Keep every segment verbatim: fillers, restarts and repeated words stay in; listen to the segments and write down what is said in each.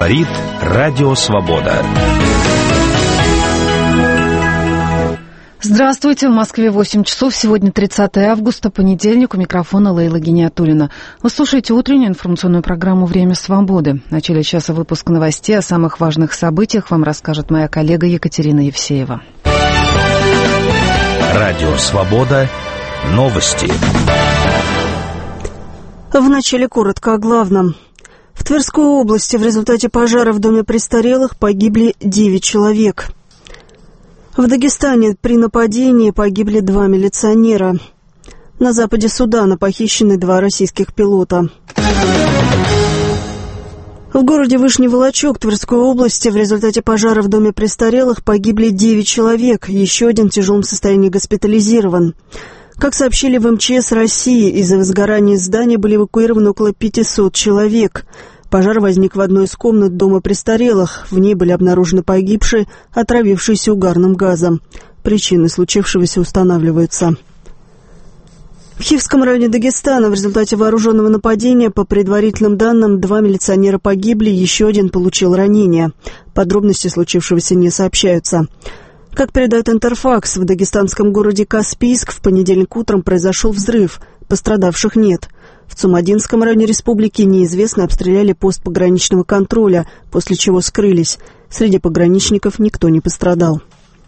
Говорит Радио Свобода. Здравствуйте, в Москве восемь часов, сегодня тридцатое августа, понедельник, у микрофона Лейла Гиниатуллина. Вы слушаете утреннюю информационную программу «Время свободы». В начале часа выпуск новостей о самых важных событиях вам расскажет моя коллега Екатерина Евсеева. Радио Свобода. Новости. В начале коротко о главном. В Тверской области в результате пожара в доме престарелых погибли девять человек. В Дагестане при нападении погибли два милиционера. На западе Судана похищены два российских пилота. В городе Вышний Волочек Тверской области в результате пожара в доме престарелых погибли девять человек. Еще один в тяжелом состоянии госпитализирован. Как сообщили в эм че эс России, из-за возгорания здания были эвакуированы около пятисот человек. Пожар возник в одной из комнат дома престарелых. В ней были обнаружены погибшие, отравившиеся угарным газом. Причины случившегося устанавливаются. В Хивском районе Дагестана в результате вооруженного нападения, по предварительным данным, два милиционера погибли, еще один получил ранения. Подробности случившегося не сообщаются. Как передает Интерфакс, в дагестанском городе Каспийск в понедельник утром произошел взрыв. Пострадавших нет. В Цумадинском районе республики неизвестные обстреляли пост пограничного контроля, после чего скрылись. Среди пограничников никто не пострадал.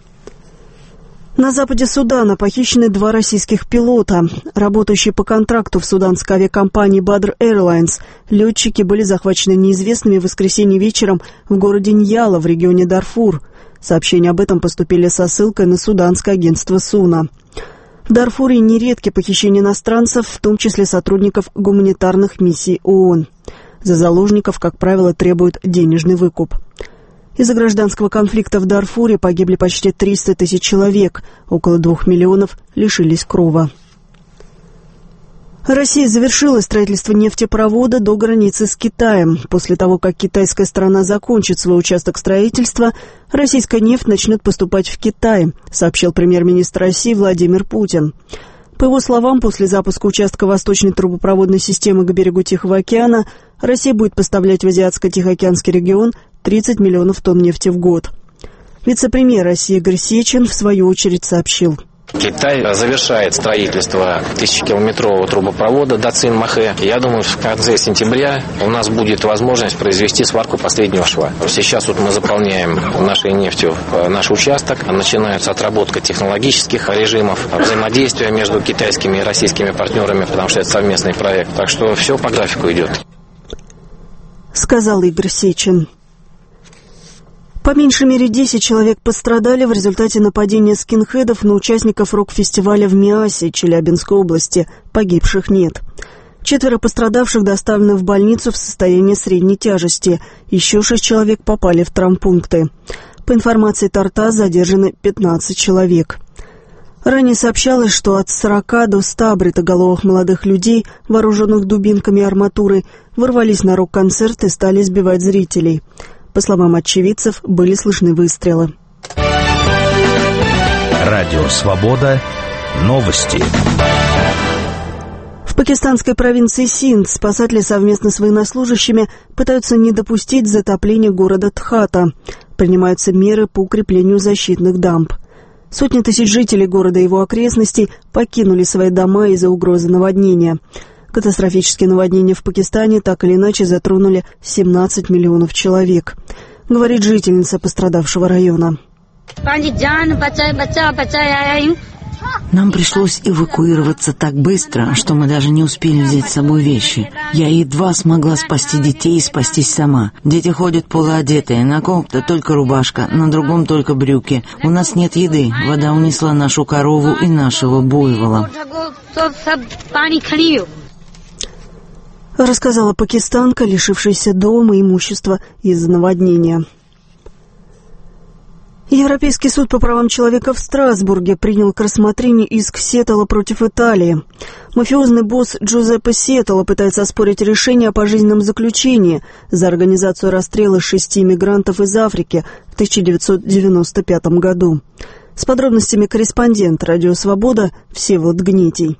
На западе Судана похищены два российских пилота. Работающие по контракту в суданской авиакомпании Badr Airlines, летчики были захвачены неизвестными в воскресенье вечером в городе Ньяла в регионе Дарфур. Сообщения об этом поступили со ссылкой на суданское агентство СУНА. В Дарфуре нередки похищения иностранцев, в том числе сотрудников гуманитарных миссий ООН. За заложников, как правило, требуют денежный выкуп. Из-за гражданского конфликта в Дарфуре погибли почти триста тысяч человек, около двух миллионов лишились крова. Россия завершила строительство нефтепровода до границы с Китаем. После того, как китайская сторона закончит свой участок строительства, российская нефть начнет поступать в Китай, сообщил премьер-министр России Владимир Путин. По его словам, после запуска участка восточной трубопроводной системы к берегу Тихого океана Россия будет поставлять в Азиатско-Тихоокеанский регион тридцать миллионов тонн нефти в год. Вице-премьер России Игорь Сечин в свою очередь сообщил. Китай завершает строительство тысячекилометрового трубопровода Дацин-Махэ. Я думаю, в конце сентября у нас будет возможность произвести сварку последнего шва. Сейчас вот мы заполняем нашей нефтью наш участок. Начинается отработка технологических режимов, взаимодействия между китайскими и российскими партнерами, потому что это совместный проект. Так что все по графику идет. Сказал Игорь Сечин. По меньшей мере десять человек пострадали в результате нападения скинхедов на участников рок-фестиваля в Миасе, Челябинской области. Погибших нет. Четверо пострадавших доставлены в больницу в состоянии средней тяжести. Еще шесть человек попали в травмпункты. По информации ТАРТАСС задержаны пятнадцать человек. Ранее сообщалось, что от сорока до ста бритоголовых молодых людей, вооруженных дубинками и арматурой, ворвались на рок-концерт и стали избивать зрителей. По словам очевидцев, были слышны выстрелы. Радио Свобода. Новости. В пакистанской провинции Синд спасатели совместно с военнослужащими пытаются не допустить затопления города Тхата. Принимаются меры по укреплению защитных дамб. Сотни тысяч жителей города и его окрестностей покинули свои дома из-за угрозы наводнения. Катастрофические наводнения в Пакистане так или иначе затронули семнадцать миллионов человек, говорит жительница пострадавшего района. Нам пришлось эвакуироваться так быстро, что мы даже не успели взять с собой вещи. Я едва смогла спасти детей и спастись сама. Дети ходят полуодетые, на ком-то только рубашка, на другом только брюки. У нас нет еды, вода унесла нашу корову и нашего буйвола. Рассказала пакистанка, лишившаяся дома и имущества из-за наводнения. Европейский суд по правам человека в Страсбурге принял к рассмотрению иск Сеттола против Италии. Мафиозный босс Джузеппе Сеттола пытается оспорить решение о пожизненном заключении за организацию расстрела шести мигрантов из Африки в тысяча девятьсот девяносто пятом году. С подробностями корреспондент «Радио Свобода» Всеволод Гнетий.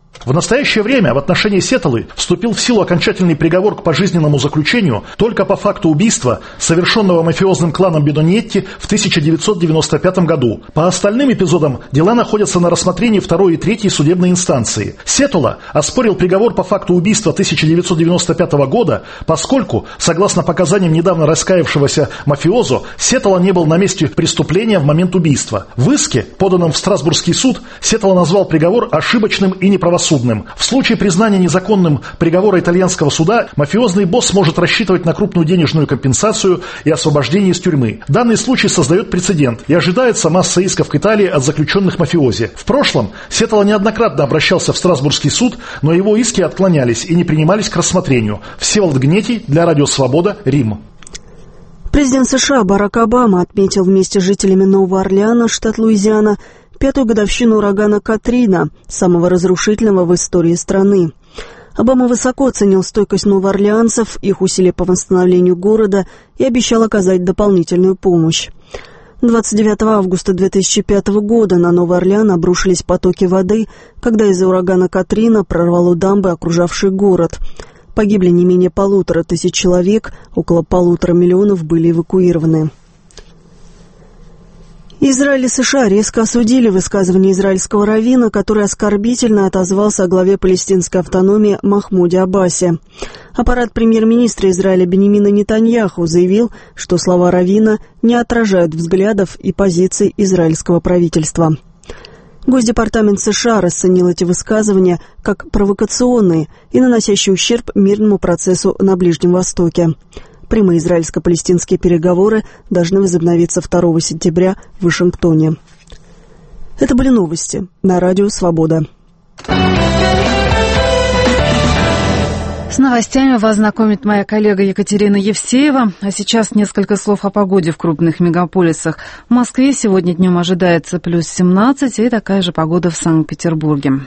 В настоящее время в отношении Сеталы вступил в силу окончательный приговор к пожизненному заключению только по факту убийства, совершенного мафиозным кланом Бедоньетти в тысяча девятьсот девяносто пятом году. По остальным эпизодам дела находятся на рассмотрении второй и третьей судебной инстанции. Сетала оспорил приговор по факту убийства тысяча девятьсот девяносто пятого года, поскольку, согласно показаниям недавно раскаявшегося мафиозо, Сетала не был на месте преступления в момент убийства. В иске, поданном в Страсбургский суд, Сетала назвал приговор ошибочным и неправосудным. В случае признания незаконным приговора итальянского суда, мафиозный босс может рассчитывать на крупную денежную компенсацию и освобождение из тюрьмы. Данный случай создает прецедент, и ожидается масса исков к Италии от заключенных мафиози. В прошлом Сетала неоднократно обращался в Страсбургский суд, но его иски отклонялись и не принимались к рассмотрению. Всеволод Гнетий для Радио Свобода, Рим. Президент США Барак Обама отметил вместе с жителями Нового Орлеана, штат Луизиана, пятую годовщину урагана Катрина, самого разрушительного в истории страны. Обама высоко оценил стойкость новоорлеанцев, их усилия по восстановлению города и обещал оказать дополнительную помощь. двадцать девятого августа две тысячи пятого года на Новый Орлеан обрушились потоки воды, когда из-за урагана Катрина прорвало дамбы, окружавшие город. Погибли не менее полутора тысяч человек, около полутора миллионов были эвакуированы. Израиль и США резко осудили высказывание израильского раввина, который оскорбительно отозвался о главе палестинской автономии Махмуде Аббасе. Аппарат премьер-министра Израиля Биньямина Нетаньяху заявил, что слова раввина не отражают взглядов и позиций израильского правительства. Госдепартамент США расценил эти высказывания как провокационные и наносящие ущерб мирному процессу на Ближнем Востоке. Прямые израильско-палестинские переговоры должны возобновиться второго сентября в Вашингтоне. Это были новости на Радио Свобода. С новостями вас знакомит моя коллега Екатерина Евсеева. А сейчас несколько слов о погоде в крупных мегаполисах. В Москве сегодня днем ожидается плюс семнадцать, и такая же погода в Санкт-Петербурге.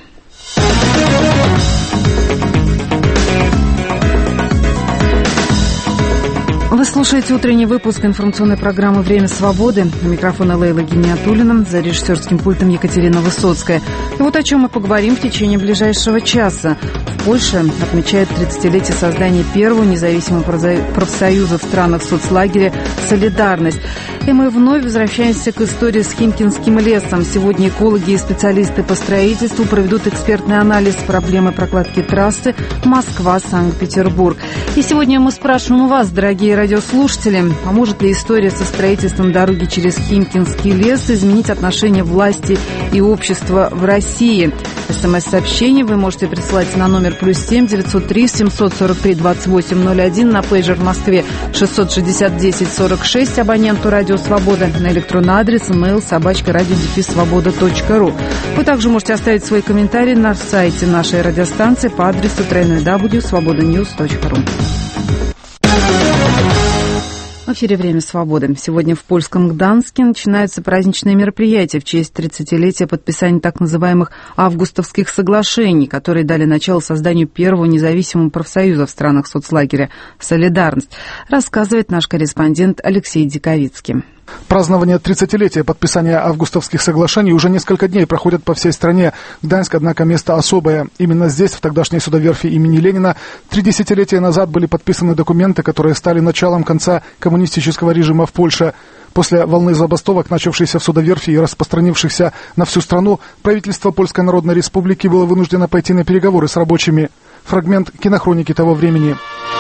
Вы слушаете утренний выпуск информационной программы «Время свободы». У микрофона Лейла Гиниатуллина, за режиссерским пультом Екатерина Высоцкая. И вот о чем мы поговорим в течение ближайшего часа. В Польше отмечают тридцатилетие создания первого независимого профсоюза в странах соцлагеря «Солидарность». И мы вновь возвращаемся к истории с Химкинским лесом. Сегодня экологи и специалисты по строительству проведут экспертный анализ проблемы прокладки трассы Москва-Санкт-Петербург. И сегодня мы спрашиваем у вас, дорогие радиослушатели, поможет ли история со строительством дороги через Химкинский лес изменить отношение власти и общества в России? СМС-сообщение вы можете присылать на номер плюс семь девятьсот три семьсот сорок три двадцать восемь ноль один, на пейджер в Москве шестьсот шестьдесят десять сорок шесть, абоненту Радио Свобода, на электронный адрес email собачка радио дефис свобода точка ру. Вы также можете оставить свои комментарии на сайте нашей радиостанции по адресу дабл ю дабл ю дабл ю точка свобода ньюс точка ру. В эфире «Время свободы». Сегодня в польском Гданске начинаются праздничные мероприятия в честь тридцатилетия подписания так называемых августовских соглашений, которые дали начало созданию первого независимого профсоюза в странах соцлагеря «Солидарность», рассказывает наш корреспондент Алексей Диковицкий. Празднование тридцатилетия подписания августовских соглашений уже несколько дней проходят по всей стране. Гданьск, однако, место особое. Именно здесь, в тогдашней судоверфи имени Ленина, три десятилетия назад были подписаны документы, которые стали началом конца коммунистического режима в Польше. После волны забастовок, начавшейся в судоверфи и распространившихся на всю страну, правительство Польской Народной Республики было вынуждено пойти на переговоры с рабочими. Фрагмент кинохроники того времени.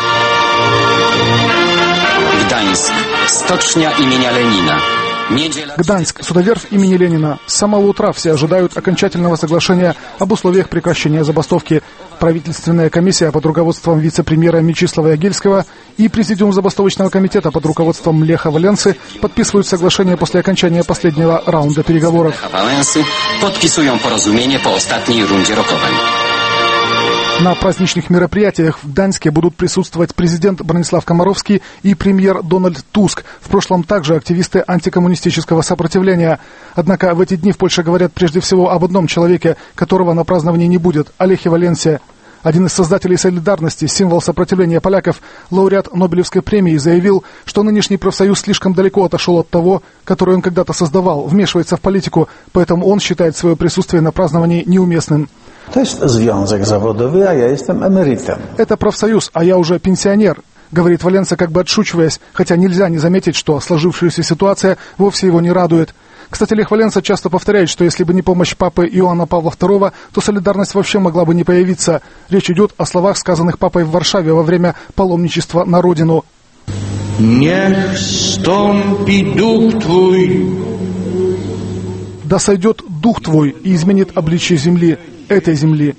Гданьск. Сточня имени Ленина. Гданьск, судоверфь имени Ленина. С самого утра все ожидают окончательного соглашения об условиях прекращения забастовки. Правительственная комиссия под руководством вице-премьера Мечислава Ягельского и президиум забастовочного комитета под руководством Леха Валенсы подписывают соглашение после окончания последнего раунда переговоров. Валенсы подписывают поразумение по ostatniej rundzie rokowej. На праздничных мероприятиях в Гданьске будут присутствовать президент Бронислав Комаровский и премьер Дональд Туск. В прошлом также активисты антикоммунистического сопротивления. Однако в эти дни в Польше говорят прежде всего об одном человеке, которого на праздновании не будет – о Лехе Валенсе. Один из создателей «Солидарности», символ сопротивления поляков, лауреат Нобелевской премии, заявил, что нынешний профсоюз слишком далеко отошел от того, который он когда-то создавал, вмешивается в политику, поэтому он считает свое присутствие на праздновании неуместным. Это профсоюз, а я уже пенсионер, говорит Валенса, как бы отшучиваясь, хотя нельзя не заметить, что сложившаяся ситуация вовсе его не радует. Кстати, Лех Валенса часто повторяет, что если бы не помощь папы Иоанна Павла второго, то солидарность вообще могла бы не появиться. Речь идет о словах, сказанных папой в Варшаве во время паломничества на родину. «Нех стомпи дух твой». Да сойдет дух твой и изменит обличие земли, этой земли.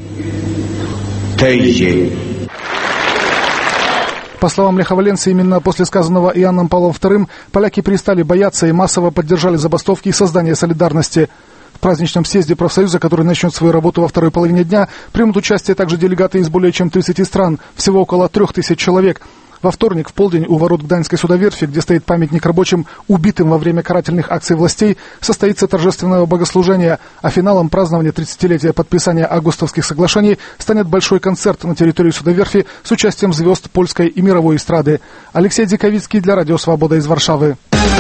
Тейзе. По словам Леха Валенса, именно после сказанного Иоанном Павлом вторым поляки перестали бояться и массово поддержали забастовки и создание солидарности. В праздничном съезде профсоюза, который начнет свою работу во второй половине дня, примут участие также делегаты из более чем тридцати стран, всего около трех тысяч человек. Во вторник в полдень у ворот Гданьской судоверфи, где стоит памятник рабочим, убитым во время карательных акций властей, состоится торжественное богослужение, а финалом празднования тридцатилетия подписания Августовских соглашений станет большой концерт на территории судоверфи с участием звезд польской и мировой эстрады. Алексей Диковицкий для Радио Свобода из Варшавы.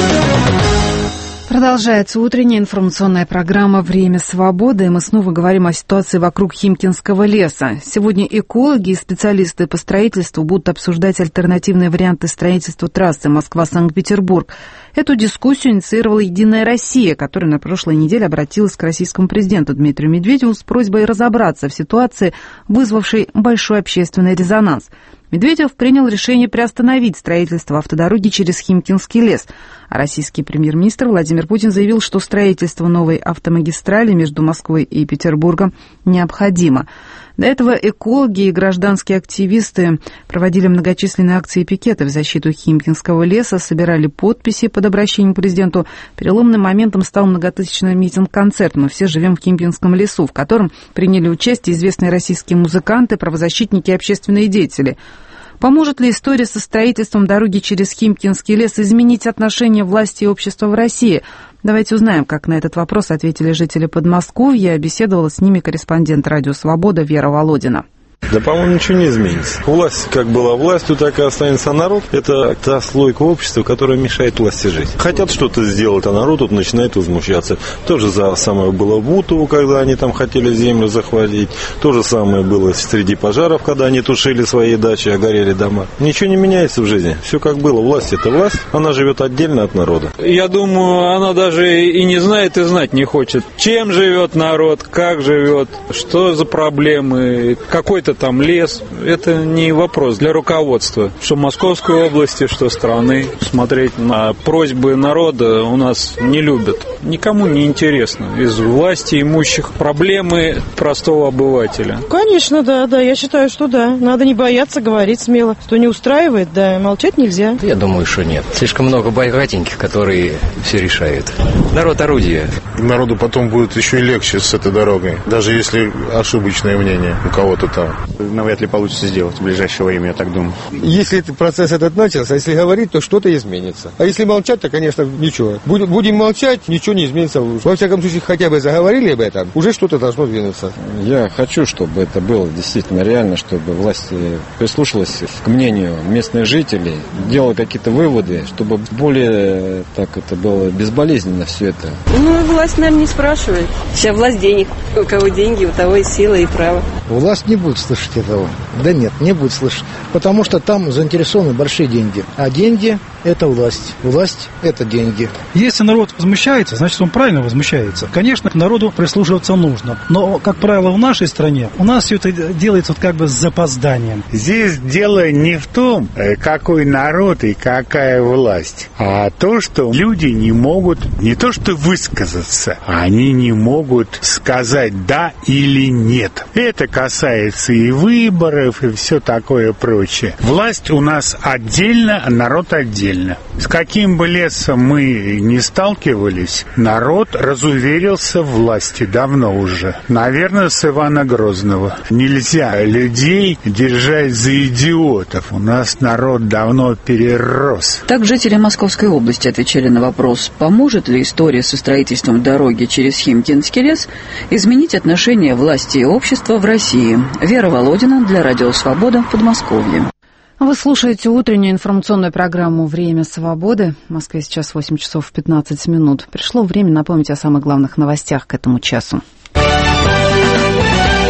Продолжается утренняя информационная программа «Время свободы», и мы снова говорим о ситуации вокруг Химкинского леса. Сегодня экологи и специалисты по строительству будут обсуждать альтернативные варианты строительства трассы Москва-Санкт-Петербург. Эту дискуссию инициировала «Единая Россия», которая на прошлой неделе обратилась к российскому президенту Дмитрию Медведеву с просьбой разобраться в ситуации, вызвавшей большой общественный резонанс. Медведев принял решение приостановить строительство автодороги через Химкинский лес. А российский премьер-министр Владимир Путин заявил, что строительство новой автомагистрали между Москвой и Петербургом необходимо. До этого экологи и гражданские активисты проводили многочисленные акции и пикеты в защиту Химкинского леса, собирали подписи под обращением к президенту. Переломным моментом стал многотысячный митинг-концерт «Мы все живем в Химкинском лесу», в котором приняли участие известные российские музыканты, правозащитники и общественные деятели. Поможет ли история со строительством дороги через Химкинский лес изменить отношение власти и общества в России? Давайте узнаем, как на этот вопрос ответили жители Подмосковья. Беседовала с ними корреспондент «Радио Свобода» Вера Володина. Да, по-моему, ничего не изменится. Власть, как была властью, так и останется народ. Это та слойка общества, которая мешает власти жить. Хотят что-то сделать, а народ тут начинает возмущаться. То же самое было в Бутово, когда они там хотели землю захватить. То же самое было среди пожаров, когда они тушили свои дачи, а горели дома. Ничего не меняется в жизни. Все как было. Власть – это власть. Она живет отдельно от народа. Я думаю, она даже и не знает, и знать не хочет. Чем живет народ, как живет, что за проблемы, какой-то там лес. Это не вопрос для руководства. Что Московской области, что страны. Смотреть на просьбы народа у нас не любят. Никому не интересно. Из власти имущих проблемы простого обывателя. Конечно, да, да. Я считаю, что да. Надо не бояться говорить смело. Что не устраивает, да, молчать нельзя. Я думаю, что нет. Слишком много богатеньких, которые все решают. Народ орудие. Народу потом будет еще и легче с этой дорогой. Даже если ошибочное мнение у кого-то там. Навряд ли получится сделать в ближайшее время, я так думаю. Если этот процесс этот начался, если говорить, то что-то изменится. А если молчать, то, конечно, ничего. Будем, будем молчать, ничего не изменится. Во всяком случае, хотя бы заговорили об этом, уже что-то должно двинуться. Я хочу, чтобы это было действительно реально, чтобы власть прислушалась к мнению местных жителей, делала какие-то выводы, чтобы более так это было безболезненно все это. Ну, власть, наверное, не спрашивает. Вся власть денег. У кого деньги, у того и сила, и право. Власть не будет слышать этого. Да нет, не будет слышать. Потому что там заинтересованы большие деньги. А деньги – это власть. Власть – это деньги. Если народ возмущается, значит, он правильно возмущается. Конечно, народу прислушиваться нужно. Но, как правило, в нашей стране у нас все это делается вот как бы с запозданием. Здесь дело не в том, какой народ и какая власть, а то, что люди не могут не то что высказаться, они не могут сказать «да» или «нет». Это касается и выборов, и все такое прочее. Власть у нас отдельно, а народ отдельно. С каким бы лесом мы ни сталкивались, народ разуверился в власти давно уже. Наверное, с Ивана Грозного. Нельзя людей держать за идиотов. У нас народ давно перерос. Так жители Московской области отвечали на вопрос, поможет ли история со строительством дороги через Химкинский лес изменить отношение власти и общества в России. Вера Володина для Радио Свобода в Подмосковье. Вы слушаете утреннюю информационную программу «Время свободы». В Москве сейчас восемь часов пятнадцать минут. Пришло время напомнить о самых главных новостях к этому часу.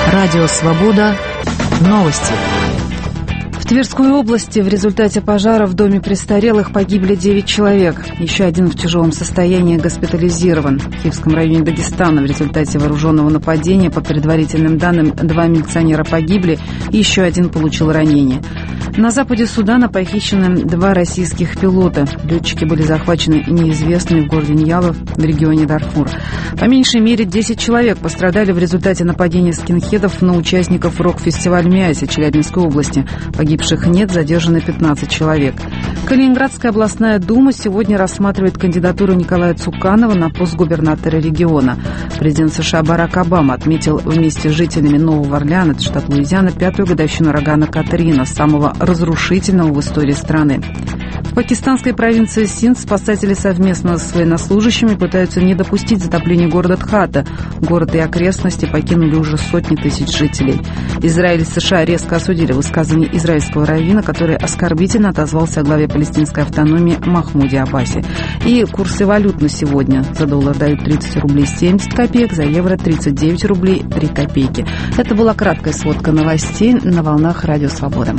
Радио «Свобода». Новости. В Тверской области в результате пожара в доме престарелых погибли девять человек. Еще один в тяжелом состоянии госпитализирован. В Киевском районе Дагестана в результате вооруженного нападения, по предварительным данным, два милиционера погибли и еще один получил ранение. На западе Судана похищены два российских пилота. Летчики были захвачены неизвестными в городе Ньяла в регионе Дарфур. По меньшей мере десять человек пострадали в результате нападения скинхедов на участников рок-фестиваля «Миаси» Челябинской области. Погибших нет, задержаны пятнадцать человек. Калининградская областная дума сегодня рассматривает кандидатуру Николая Цуканова на пост губернатора региона. Президент США Барак Обама отметил вместе с жителями Нового Орлеана, это штат Луизиана, пятую годовщину урагана Катрина, самого разрушительного в истории страны. В пакистанской провинции Синд спасатели совместно с военнослужащими пытаются не допустить затопления города Дхата. Город и окрестности покинули уже сотни тысяч жителей. Израиль и США резко осудили высказывание израильского раввина, который оскорбительно отозвался о главе палестинской автономии Махмуде Аббасе. И курсы валют на сегодня. За доллар дают тридцать рублей семьдесят копеек, за евро тридцать девять рублей три копейки. Это была краткая сводка новостей на волнах Радио Свобода.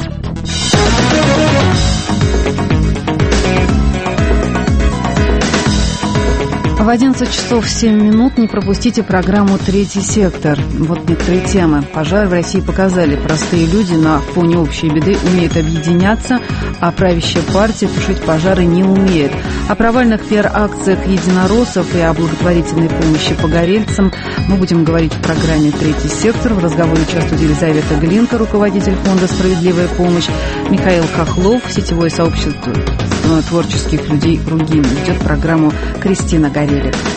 В одиннадцать часов семь минут не пропустите программу «Третий сектор». Вот некоторые темы. Пожары в России показали, простые люди на фоне общей беды умеют объединяться, а правящая партия тушить пожары не умеет. О провальных пиар-акциях единороссов и о благотворительной помощи погорельцам мы будем говорить в программе «Третий сектор». В разговоре участвует Елизавета Глинка, руководитель фонда «Справедливая помощь», Михаил Хохлов, сетевое сообщество творческих людей «Круги». Ведет программу Кристина Горелик.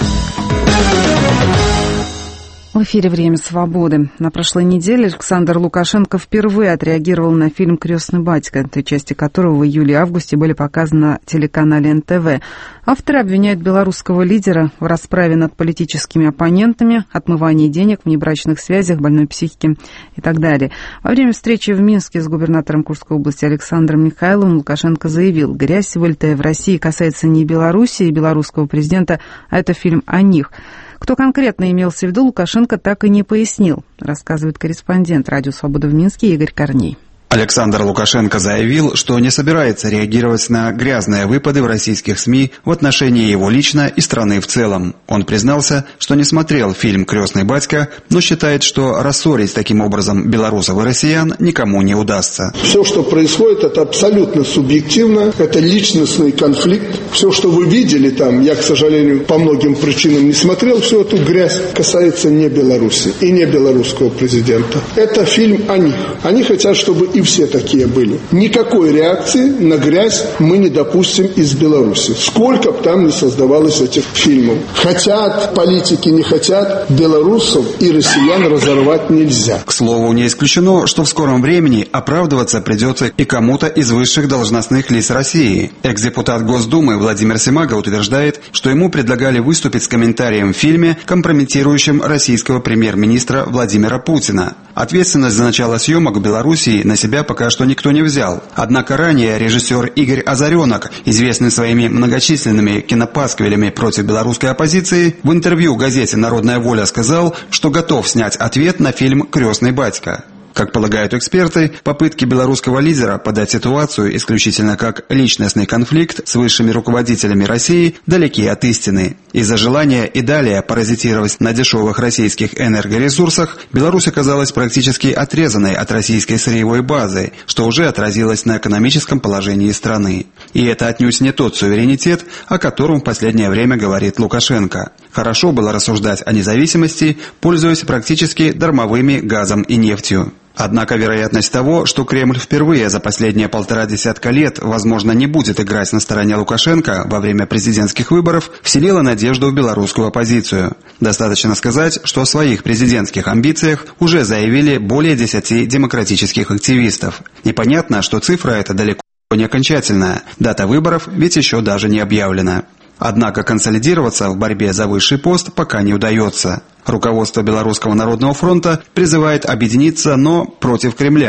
В эфире «Время свободы». На прошлой неделе Александр Лукашенко впервые отреагировал на фильм «Крестный батька», той части которого в июле-августе были показаны на телеканале эн тэ вэ. Авторы обвиняют белорусского лидера в расправе над политическими оппонентами, отмывании денег, внебрачных связях, больной психике и так далее. Во время встречи в Минске с губернатором Курской области Александром Михайловым Лукашенко заявил: грязь, вылитая в России, касается не Беларуси и белорусского президента, а это фильм о них. Кто конкретно имелся в виду, Лукашенко так и не пояснил, рассказывает корреспондент «Радио Свобода» в Минске Игорь Корней. Александр Лукашенко заявил, что не собирается реагировать на грязные выпады в российских СМИ в отношении его лично и страны в целом. Он признался, что не смотрел фильм «Крестный батька», но считает, что рассорить таким образом белорусов и россиян никому не удастся. Все, что происходит, это абсолютно субъективно, это личностный конфликт. Все, что вы видели там, я, к сожалению, по многим причинам не смотрел, всю эту грязь касается не Беларуси и не белорусского президента. Это фильм о них. Они хотят, чтобы и все такие были. Никакой реакции на грязь мы не допустим из Беларуси. Сколько бы там ни создавалось этих фильмов. Хотят политики, не хотят, белорусов и россиян разорвать нельзя. К слову, не исключено, что в скором времени оправдываться придется и кому-то из высших должностных лиц России. Экс-депутат Госдумы Владимир Семага утверждает, что ему предлагали выступить с комментарием в фильме, компрометирующем российского премьер-министра Владимира Путина. Ответственность за начало съемок в Белоруссии на себя пока что никто не взял. Однако ранее режиссер Игорь Озаренок, известный своими многочисленными кинопасквилями против белорусской оппозиции, в интервью газете «Народная воля» сказал, что готов снять ответ на фильм «Крестный батька». Как полагают эксперты, попытки белорусского лидера подать ситуацию исключительно как личностный конфликт с высшими руководителями России далеки от истины. Из-за желания и далее паразитировать на дешевых российских энергоресурсах Беларусь оказалась практически отрезанной от российской сырьевой базы, что уже отразилось на экономическом положении страны. И это отнюдь не тот суверенитет, о котором в последнее время говорит Лукашенко. Хорошо было рассуждать о независимости, пользуясь практически дармовыми газом и нефтью. Однако вероятность того, что Кремль впервые за последние полтора десятка лет, возможно, не будет играть на стороне Лукашенко во время президентских выборов, вселила надежду в белорусскую оппозицию. Достаточно сказать, что о своих президентских амбициях уже заявили более десяти демократических активистов. Непонятно, что цифра эта далеко не окончательная. Дата выборов ведь еще даже не объявлена. Однако консолидироваться в борьбе за высший пост пока не удается. Руководство Белорусского народного фронта призывает объединиться, но против Кремля.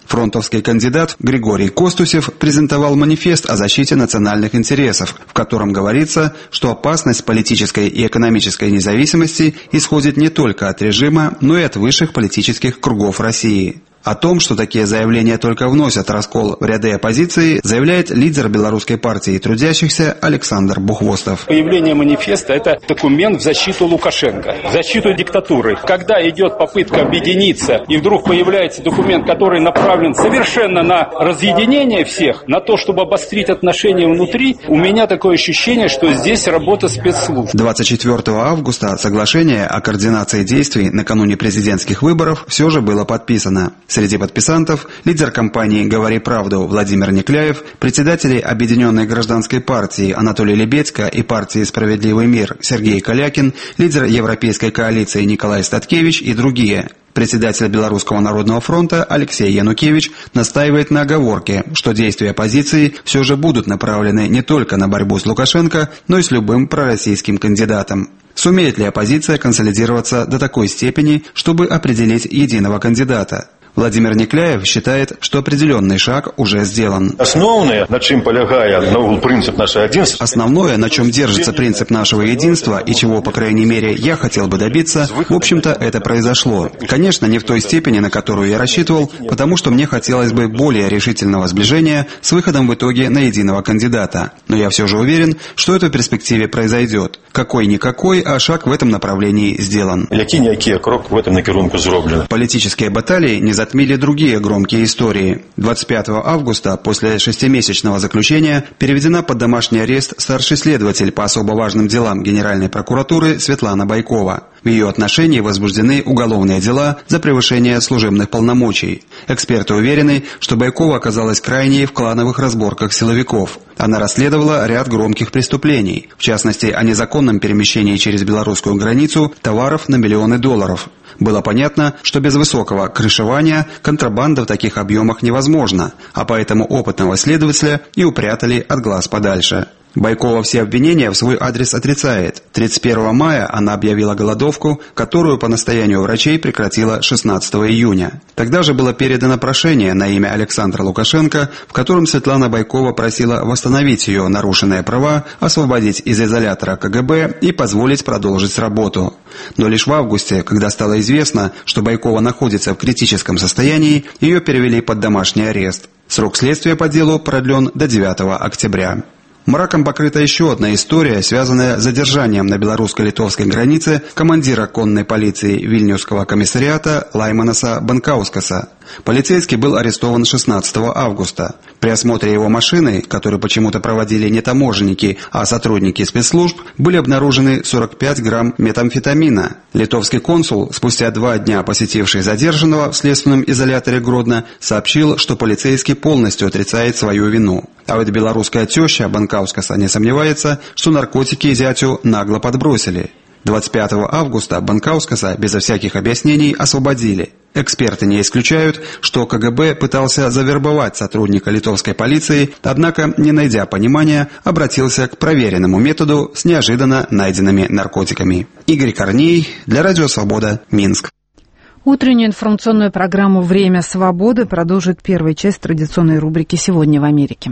Фронтовский кандидат Григорий Костусев презентовал манифест о защите национальных интересов, в котором говорится, что опасность политической и экономической независимости исходит не только от режима, но и от высших политических кругов России. О том, что такие заявления только вносят раскол в ряды оппозиции, заявляет лидер Белорусской партии трудящихся Александр Бухвостов. Появление манифеста – это документ в защиту Лукашенко, в защиту диктатуры. Когда идет попытка объединиться, и вдруг появляется документ, который направлен совершенно на разъединение всех, на то, чтобы обострить отношения внутри, у меня такое ощущение, что здесь работа спецслужб. двадцать четвёртого августа соглашение о координации действий накануне президентских выборов все же было подписано. Среди подписантов лидер кампании «Говори правду» Владимир Некляев, председатели Объединенной гражданской партии Анатолий Лебедько и партии «Справедливый мир» Сергей Калякин, лидер Европейской коалиции Николай Статкевич и другие. Председатель Белорусского народного фронта Алексей Янукевич настаивает на оговорке, что действия оппозиции все же будут направлены не только на борьбу с Лукашенко, но и с любым пророссийским кандидатом. Сумеет ли оппозиция консолидироваться до такой степени, чтобы определить единого кандидата? Владимир Некляев считает, что определенный шаг уже сделан. Основное, на чем полягает принцип нашего единства, Основное, на чем держится принцип нашего единства и чего, по крайней мере, я хотел бы добиться, в общем-то, это произошло. Конечно, не в той степени, на которую я рассчитывал, потому что мне хотелось бы более решительного сближения с выходом в итоге на единого кандидата. Но я все же уверен, что это в перспективе произойдет. Какой-никакой, а шаг в этом направлении сделан. Які-ніякі крок в этом накерунку зроблено. Политические баталии не затмили другие громкие истории. двадцать пятого августа, после шестимесячного заключения, переведена под домашний арест старший следователь по особо важным делам Генеральной прокуратуры Светлана Байкова. В ее отношении возбуждены уголовные дела за превышение служебных полномочий. Эксперты уверены, что Байкова оказалась крайней в клановых разборках силовиков. Она расследовала ряд громких преступлений, в частности, о незаконном перемещении через белорусскую границу товаров на миллионы долларов. Было понятно, что без высокого крышевания контрабанда в таких объемах невозможна, а поэтому опытного следователя и упрятали от глаз подальше. Байкова все обвинения в свой адрес отрицает. тридцать первого мая она объявила голодовку, которую по настоянию врачей прекратила шестнадцатого июня. Тогда же было передано прошение на имя Александра Лукашенко, в котором Светлана Байкова просила восстановить ее нарушенные права, освободить из изолятора ка гэ бэ и позволить продолжить работу. Но лишь в августе, когда стало известно, что Байкова находится в критическом состоянии, ее перевели под домашний арест. Срок следствия по делу продлен до девятого октября. Мраком покрыта еще одна история, связанная с задержанием на белорусско-литовской границе командира конной полиции Вильнюсского комиссариата Лаймонаса Банкаускаса. Полицейский был арестован шестнадцатого августа. При осмотре его машины, которую почему-то проводили не таможенники, а сотрудники спецслужб, были обнаружены сорок пять грамм метамфетамина. Литовский консул, спустя два дня посетивший задержанного в следственном изоляторе Гродно, сообщил, что полицейский полностью отрицает свою вину. А вот белорусская теща Банкаускаса не сомневается, что наркотики зятю нагло подбросили. двадцать пятого августа Банкаускаса безо всяких объяснений освободили. Эксперты не исключают, что ка гэ бэ пытался завербовать сотрудника литовской полиции, однако, не найдя понимания, обратился к проверенному методу с неожиданно найденными наркотиками. Игорь Корней, для Радио Свобода, Минск. Утреннюю информационную программу «Время свободы» продолжит первая часть традиционной рубрики «Сегодня в Америке».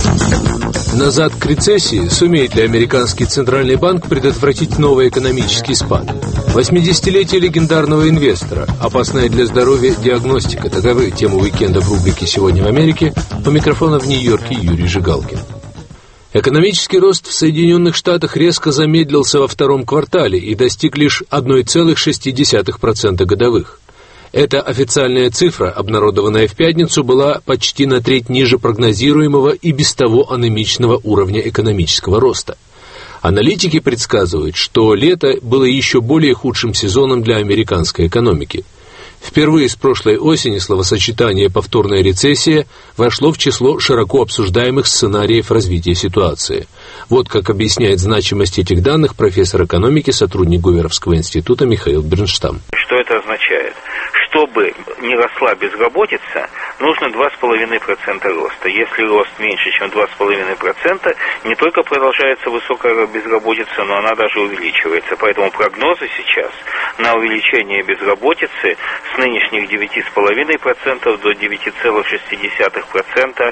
Назад к рецессии. Сумеет ли американский центральный банк предотвратить новый экономический спад? восьмидесятилетие легендарного инвестора. Опасная для здоровья диагностика. Таковы темы уикенда в рубрике «Сегодня в Америке». У микрофона в Нью-Йорке Юрий Жигалкин. Экономический рост в Соединенных Штатах резко замедлился во втором квартале и достиг лишь одна целая шесть десятых процента годовых. Эта официальная цифра, обнародованная в пятницу, была почти на треть ниже прогнозируемого и без того анемичного уровня экономического роста. Аналитики предсказывают, что лето было еще более худшим сезоном для американской экономики. Впервые с прошлой осени словосочетание «повторная рецессия» вошло в число широко обсуждаемых сценариев развития ситуации. Вот как объясняет значимость этих данных профессор экономики, сотрудник Гуверовского института Михаил Бернштам. Что это означает? Что чтобы не росла безработица, нужно два с половиной процента роста. Если рост меньше, чем два с половиной процента, не только продолжается высокая безработица, но она даже увеличивается. Поэтому прогнозы сейчас на увеличение безработицы с нынешних девяти с половиной процентов до девяти целых шести десятых процента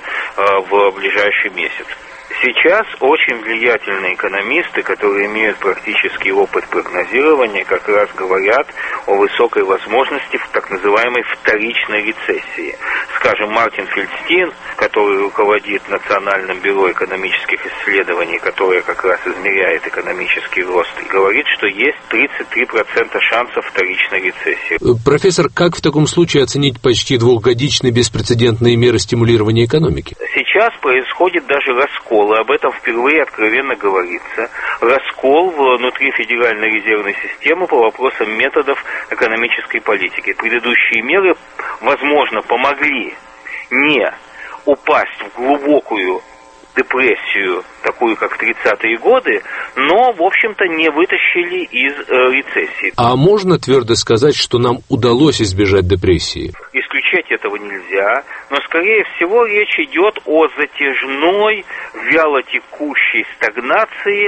в ближайший месяц. Сейчас очень влиятельные экономисты, которые имеют практический опыт прогнозирования, как раз говорят о высокой возможности в так называемой вторичной рецессии. Скажем, Мартин Фельдстин, который руководит Национальным бюро экономических исследований, которое как раз измеряет экономический рост, говорит, что есть тридцать три процента шансов вторичной рецессии. Профессор, как в таком случае оценить почти двухгодичные беспрецедентные меры стимулирования экономики? Сейчас происходит даже раскол. Об этом впервые откровенно говорится. Раскол внутри Федеральной резервной системы по вопросам методов экономической политики. Предыдущие меры, возможно, помогли не упасть в глубокую депрессию, такую как в тридцатые годы, но, в общем-то, не вытащили из э, рецессии. А можно твердо сказать, что нам удалось избежать депрессии? Исключать этого нельзя, но, скорее всего, речь идет о затяжной, вялотекущей стагнации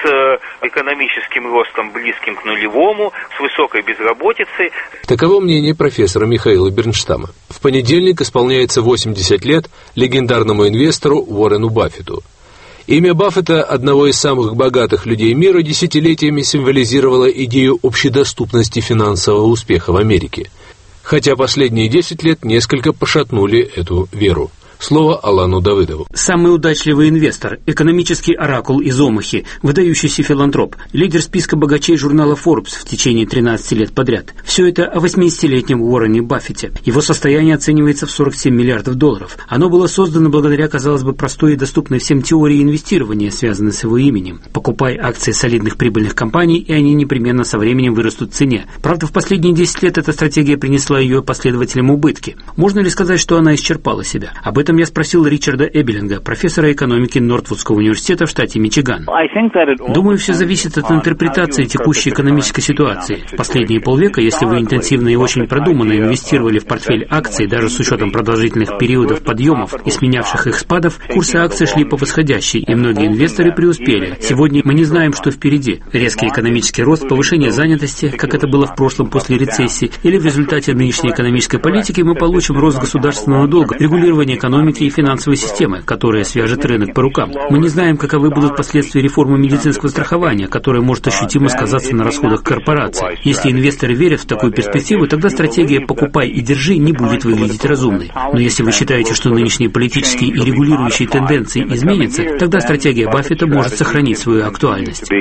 с экономическим ростом близким к нулевому, с высокой безработицей. Таково мнение профессора Михаила Бернштама. В понедельник исполняется восемьдесят лет легендарному инвестору Уоррену Баффету. Имя Баффета, одного из самых богатых людей мира, десятилетиями символизировало идею общедоступности финансового успеха в Америке. Хотя последние десять лет несколько пошатнули эту веру. Слово Алану Давыдову. Самый удачливый инвестор, экономический оракул из Омахи, выдающийся филантроп, лидер списка богачей журнала Forbes в течение тринадцати лет подряд. Все это о восьмидесятилетнем Уоррене Баффете. Его состояние оценивается в сорок семь миллиардов долларов. Оно было создано благодаря, казалось бы, простой и доступной всем теории инвестирования, связанной с его именем. Покупай акции солидных прибыльных компаний, и они непременно со временем вырастут в цене. Правда, в последние десять лет эта стратегия принесла ее последователям убытки. Можно ли сказать, что она исчерпала себя? Об этом я спросил Ричарда Эбелинга, профессора экономики Нортвудского университета в штате Мичиган. Думаю, все зависит от интерпретации текущей экономической ситуации. В последние полвека, если вы интенсивно и очень продуманно инвестировали в портфель акций, даже с учетом продолжительных периодов подъемов и сменявших их спадов, курсы акций шли по восходящей, и многие инвесторы преуспели. Сегодня мы не знаем, что впереди. Резкий экономический рост, повышение занятости, как это было в прошлом после рецессии, или в результате нынешней экономической политики мы получим рост государственного долга, регулирование экономики и финансовой системы, которая свяжет рынок по рукам. Мы не знаем, каковы будут последствия реформы медицинского страхования, которая может ощутимо сказаться на расходах корпораций. Если инвесторы верят в такую перспективу, тогда стратегия «покупай и держи» не будет выглядеть разумной. Но если вы считаете, что нынешние политические и регулирующие тенденции изменятся, тогда стратегия Баффета может сохранить свою актуальность.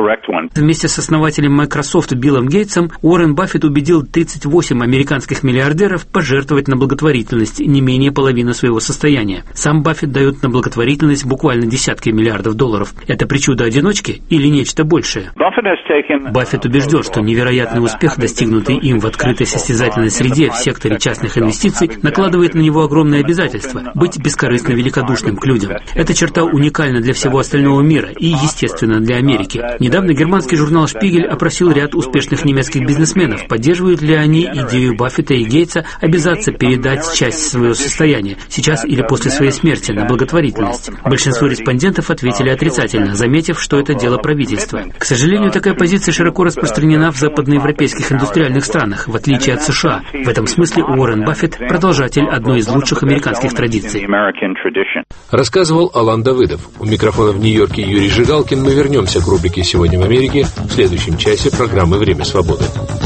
Вместе с основателем Microsoft Биллом Гейтсом Уоррен Баффет убедил тридцать восемь американских миллиардеров пожертвовать на благотворительность не менее половины своего состояния. Сам Баффет дает на благотворительность буквально десятки миллиардов долларов. Это причуда одиночки или нечто большее? Баффет убежден, что невероятный успех, достигнутый им в открытой состязательной среде в секторе частных инвестиций, накладывает на него огромные обязательства – быть бескорыстно великодушным к людям. Эта черта уникальна для всего остального мира и, естественно, для Америки. Недавно германский журнал «Шпигель» опросил ряд успешных немецких бизнесменов, поддерживают ли они идею Баффета и Гейтса обязаться передать часть своего состояния сейчас или после своей смерти на благотворительность. Большинство респондентов ответили отрицательно, заметив, что это дело правительства. К сожалению, такая позиция широко распространена в западноевропейских индустриальных странах, в отличие от США. В этом смысле Уоррен Баффет – продолжатель одной из лучших американских традиций. Рассказывал Алан Давыдов. У микрофона в Нью-Йорке Юрий Жигалкин. Мы вернемся к рубрике «Сегодня в Америке» в следующем часе программы «Время свободы».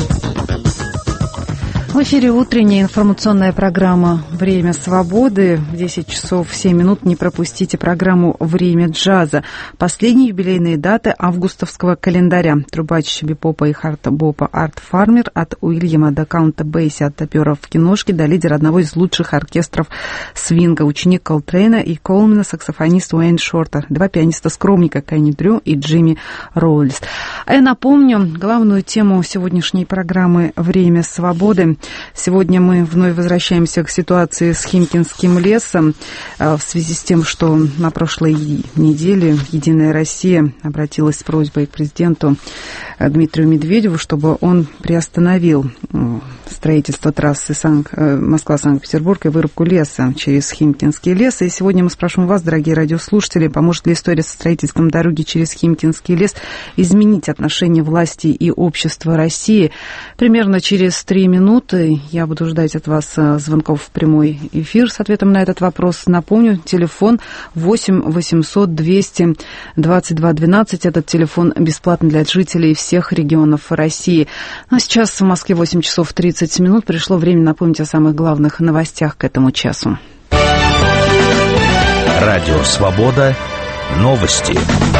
В эфире утренняя информационная программа «Время свободы». В десять часов семь минут не пропустите программу «Время джаза». Последние юбилейные даты августовского календаря. Трубач бипопа и хард-бопа Арт Фармер, от Уильяма до Каунта Бейси, от топеров в киношке до лидера одного из лучших оркестров свинга, ученик Колтрейна и Колмена, саксофонист Уэйн Шортер, два пианиста-скромника Кенни Дрю и Джимми Роулис. А я напомню главную тему сегодняшней программы «Время свободы». Сегодня мы вновь возвращаемся к ситуации с Химкинским лесом в связи с тем, что на прошлой неделе «Единая Россия» обратилась с просьбой к президенту Дмитрию Медведеву, чтобы он приостановил строительство трассы Сан... Москва-Санкт-Петербург и вырубку леса через Химкинский лес. И сегодня мы спрашиваем вас, дорогие радиослушатели, поможет ли история со строительством дороги через Химкинский лес изменить отношение власти и общества России? Примерно через три минуты я буду ждать от вас звонков в прямой эфир с ответом на этот вопрос. Напомню, телефон восемь восемьсот двести двадцать два двенадцать. Этот телефон бесплатный для жителей всех регионов России. Ну а сейчас в Москве восемь часов тридцать минут. Пришло время напомнить о самых главных новостях к этому часу. Радио «Свобода». Новости.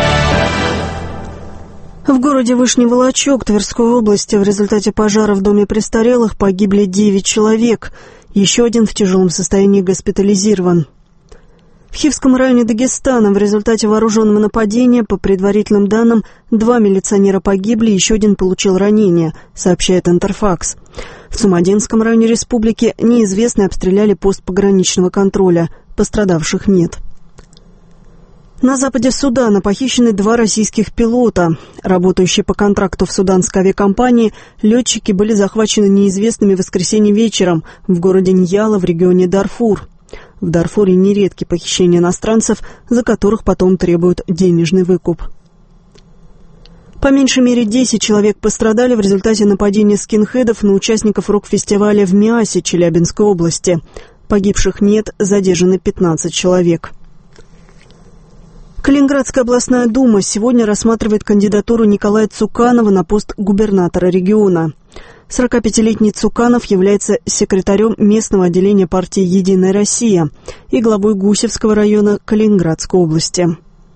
В городе Вышний Волочек Тверской области в результате пожара в доме престарелых погибли девять человек. Еще один в тяжелом состоянии госпитализирован. В Хивском районе Дагестана в результате вооруженного нападения, по предварительным данным, два милиционера погибли, еще один получил ранение, сообщает Интерфакс. В Цумадинском районе республики неизвестные обстреляли пост пограничного контроля. Пострадавших нет. На западе Судана похищены два российских пилота. Работающие по контракту в суданской авиакомпании, летчики были захвачены неизвестными в воскресенье вечером в городе Ньяла в регионе Дарфур. В Дарфуре нередки похищения иностранцев, за которых потом требуют денежный выкуп. По меньшей мере десять человек пострадали в результате нападения скинхедов на участников рок-фестиваля в Миасе Челябинской области. Погибших нет, задержаны пятнадцать человек. Калининградская областная дума сегодня рассматривает кандидатуру Николая Цуканова на пост губернатора региона. сорокапятилетний Цуканов является секретарем местного отделения партии «Единая Россия» и главой Гусевского района Калининградской области.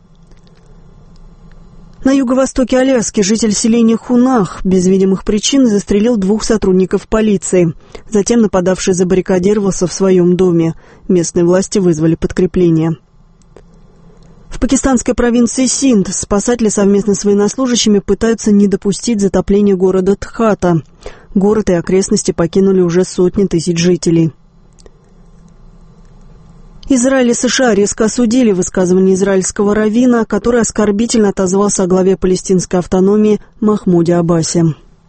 На юго-востоке Аляски житель селения Хунах без видимых причин застрелил двух сотрудников полиции. Затем нападавший забаррикадировался в своем доме. Местные власти вызвали подкрепление. В пакистанской провинции Синд спасатели совместно с военнослужащими пытаются не допустить затопления города Тхата. Город и окрестности покинули уже сотни тысяч жителей. Израиль и США резко осудили высказывание израильского раввина, который оскорбительно отозвался о главе палестинской автономии Махмуде Аббасе.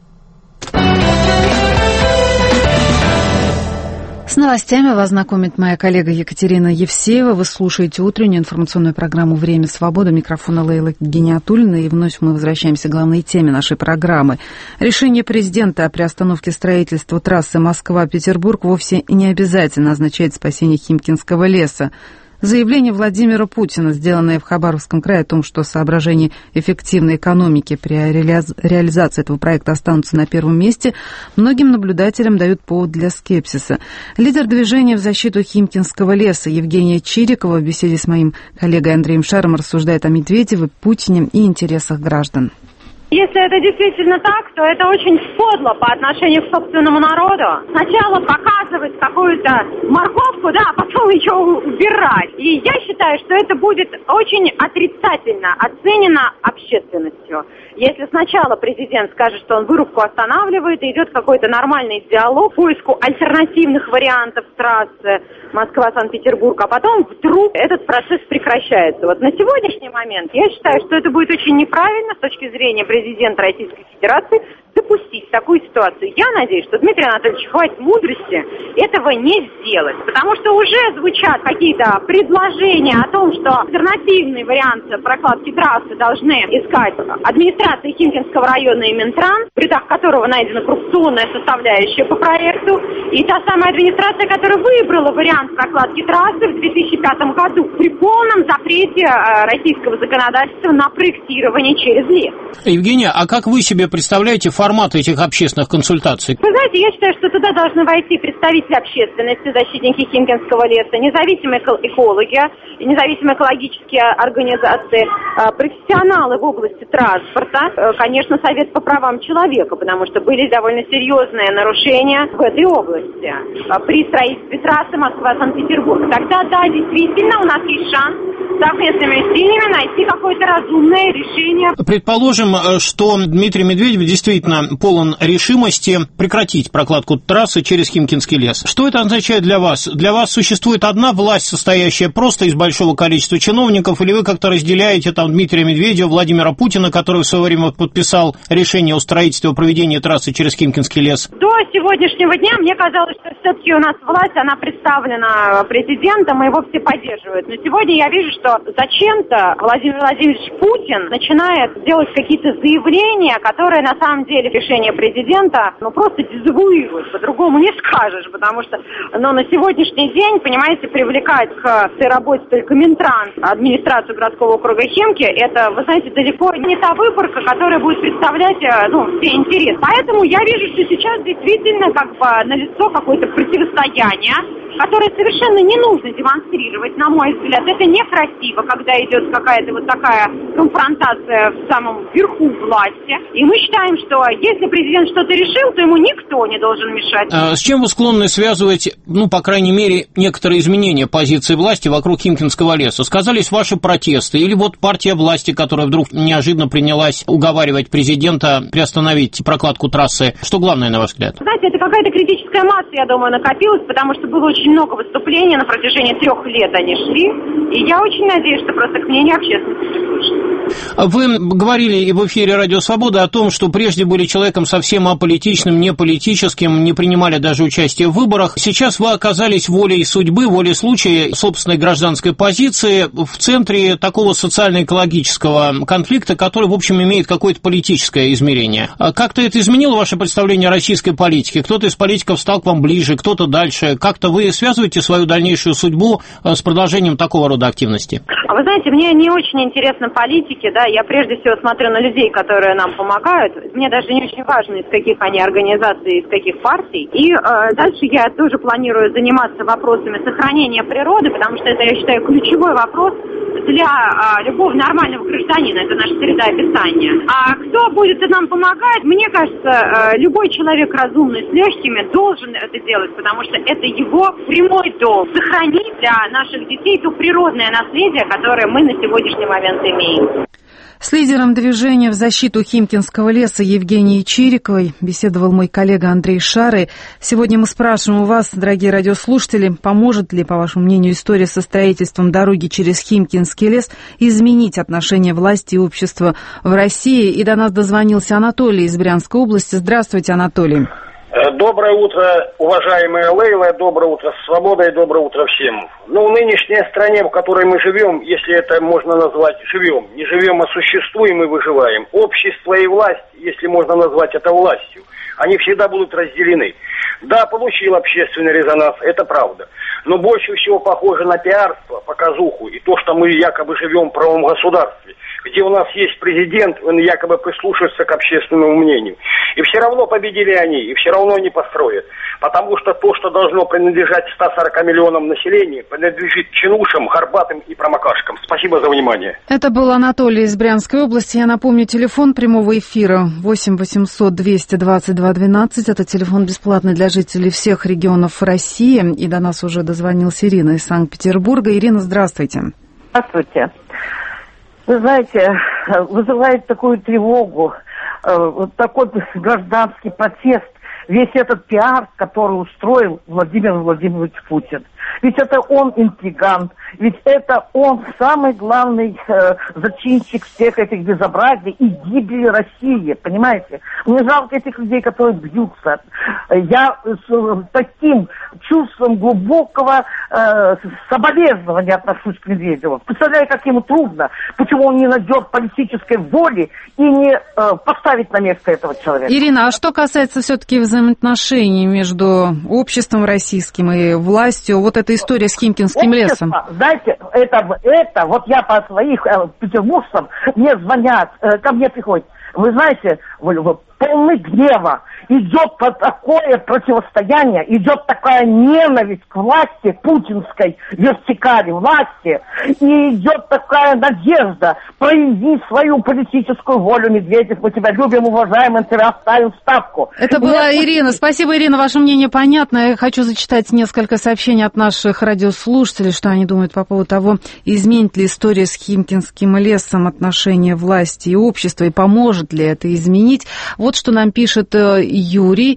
С новостями вас знакомит моя коллега Екатерина Евсеева. Вы слушаете утреннюю информационную программу «Время свободы». Микрофона Лейла Гениатуллина. И вновь мы возвращаемся к главной теме нашей программы. Решение президента о приостановке строительства трассы Москва-Петербург вовсе не обязательно означает спасение Химкинского леса. Заявление Владимира Путина, сделанное в Хабаровском крае, о том, что соображения эффективной экономики при реализации этого проекта останутся на первом месте, многим наблюдателям дают повод для скепсиса. Лидер движения в защиту Химкинского леса Евгения Чирикова в беседе с моим коллегой Андреем Шаром рассуждает о Медведеве, Путине и интересах граждан. Если это действительно так, то это очень подло по отношению к собственному народу. Сначала показывать какую-то морковку, да, а потом ее убирать. И я считаю, что это будет очень отрицательно оценено общественностью. Если сначала президент скажет, что он вырубку останавливает, и идет какой-то нормальный диалог, поиску альтернативных вариантов трассы Москва-Санкт-Петербург, а потом вдруг этот процесс прекращается. Вот на сегодняшний момент я считаю, что это будет очень неправильно с точки зрения президента Российской Федерации допустить такую ситуацию. Я надеюсь, что Дмитрий Анатольевич хватит мудрости этого не сделать, потому что уже звучат какие-то предложения о том, что альтернативный вариант прокладки трассы должны искать администрация Химкинского района и Минтранс, в рядах которого найдена коррупционная составляющая по проекту, и та самая администрация, которая выбрала вариант прокладки трассы в две тысячи пятом году при полном запрете российского законодательства на проектирование через лес. Евгения, а как вы себе представляете формат этих общественных консультаций? Вы знаете, я считаю, что туда должны войти представители общественности, защитники Химкинского леса, независимые экологи, независимые экологические организации, профессионалы в области транспорта, конечно, Совет по правам человека, потому что были довольно серьезные нарушения в этой области при строительстве трассы Москва-Санкт-Петербург. Тогда, да, действительно, у нас есть шанс совместными усилиями найти какое-то разумное решение. Предположим, что Дмитрий Медведев действительно полон решимости прекратить прокладку трассы через Химкинский лес. Что это означает для вас? Для вас существует одна власть, состоящая просто из большого количества чиновников, или вы как-то разделяете там Дмитрия Медведева, Владимира Путина, который в свое время подписал решение о строительстве и проведении трассы через Химкинский лес? До сегодняшнего дня мне казалось, что все-таки у нас власть, она представлена президентом, и его все поддерживают. Но сегодня я вижу, что зачем-то Владимир Владимирович Путин начинает делать какие-то заявления, которые на самом деле решение президента, ну, просто дезавуируют. По-другому не скажешь, потому что, ну, на сегодняшний день, понимаете, привлекать к этой работе только Минтранс, администрацию городского округа Химки, это, вы знаете, далеко не та выборка, которая будет представлять, ну, все интересы. Поэтому я вижу, что сейчас действительно как бы налицо какое-то противостояние, которое совершенно не нужно демонстрировать, на мой взгляд. Это некрасиво, когда идет какая-то вот такая конфронтация в самом верху власти. И мы считаем, что если президент что-то решил, то ему никто не должен мешать. А с чем вы склонны связывать, ну, по крайней мере, некоторые изменения позиции власти вокруг Химкинского леса? Сказались ваши протесты или вот партия власти, которая вдруг неожиданно принялась уговаривать президента приостановить прокладку трассы? Что главное, на ваш взгляд? Знаете, это какая-то критическая масса, я думаю, накопилась, потому что было очень много выступлений на протяжении трех лет они шли, и я очень надеюсь, что просто к мнению общественности. Вы говорили и в эфире «Радио Свобода» о том, что прежде были человеком совсем аполитичным, не политическим, не принимали даже участие в выборах. Сейчас вы оказались волей судьбы, волей случая, собственной гражданской позиции в центре такого социально-экологического конфликта, который, в общем, имеет какое-то политическое измерение. Как-то это изменило ваше представление о российской политике? Кто-то из политиков стал к вам ближе, кто-то дальше. Как-то вы связываете свою дальнейшую судьбу с продолжением такого рода активности? А вы знаете, мне не очень интересно политики, да, я прежде всего смотрю на людей, которые нам помогают. Мне даже не очень важно, из каких они организаций, из каких партий. И э, дальше я тоже планирую заниматься вопросами сохранения природы, потому что это, я считаю, ключевой вопрос для э, любого нормального гражданина. Это наша среда обитания. А кто будет нам помогать? Мне кажется, э, любой человек разумный, с легкими, должен это делать, потому что это его прямой долг. Сохранить для наших детей то природное наследие, которое мы на сегодняшний момент имеем. С лидером движения в защиту Химкинского леса Евгенией Чириковой беседовал мой коллега Андрей Шары. Сегодня мы спрашиваем у вас, дорогие радиослушатели, поможет ли, по вашему мнению, история со строительством дороги через Химкинский лес изменить отношение власти и общества в России? И до нас дозвонился Анатолий из Брянской области. Здравствуйте, Анатолий. Доброе утро, уважаемая Лейла, доброе утро, Свобода, и доброе утро всем. Ну, в нынешней стране, в которой мы живем, если это можно назвать живем, не живем, а существуем и выживаем, общество и власть, если можно назвать это властью, они всегда будут разделены. Да, получил общественный резонанс, это правда, но больше всего похоже на пиарство, показуху и то, что мы якобы живем в правом государстве, где у нас есть президент, он якобы прислушивается к общественному мнению. И все равно победили они, и все равно не построят. Потому что то, что должно принадлежать ста сорока миллионам населения, принадлежит чинушам, горбатым и промокашкам. Спасибо за внимание. Это был Анатолий из Брянской области. Я напомню, телефон прямого эфира восемь восемьсот двести двадцать два двенадцать. Это телефон бесплатный для жителей всех регионов России. И до нас уже дозвонилась Ирина из Санкт-Петербурга. Ирина, здравствуйте. Здравствуйте. Вы знаете, вызывает такую тревогу, вот такой гражданский протест, весь этот пиар, который устроил Владимир Владимирович Путин. Ведь это он интриган, ведь это он самый главный э, зачинщик всех этих безобразий и гибели России, понимаете? Мне жалко этих людей, которые бьются. Я с таким чувством глубокого э, соболезнования отношусь к Медведеву. Представляю, как ему трудно, почему он не найдет политической воли и не э, поставит на место этого человека. Ирина, а что касается все-таки взаимоотношений между обществом российским и властью, вот эта история с Химкинским Общество, лесом? Знаете, это, это, вот я по своих э, петербуржцам, мне звонят, э, ко мне приходят. Вы знаете, полны гнева. Идет такое противостояние, идет такая ненависть к власти, путинской вертикали власти, и идет такая надежда: прояви свою политическую волю, Медведев, мы тебя любим, уважаем, мы тебя оставим в ставку. Это была Нет, Ирина. Спасибо, Ирина, ваше мнение понятно. Я хочу зачитать несколько сообщений от наших радиослушателей, что они думают по поводу того, изменит ли история с Химкинским лесом отношения власти и общества, и поможет ли это изменить. Вот что нам пишет Юрий.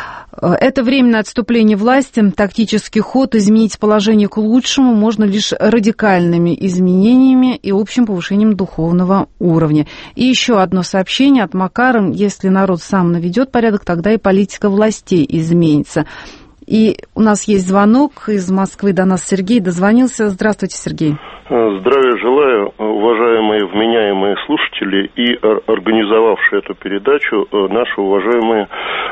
Это временное отступление власти, тактический ход. Изменить положение к лучшему можно лишь радикальными изменениями и общим повышением духовного уровня. И еще одно сообщение от Макара. Если народ сам наведет порядок, тогда и политика властей изменится. И у нас есть звонок из Москвы, до нас Сергей дозвонился. Здравствуйте, Сергей. Здравия желаю, уважаемые вменяемые слушатели и организовавшие эту передачу наши уважаемые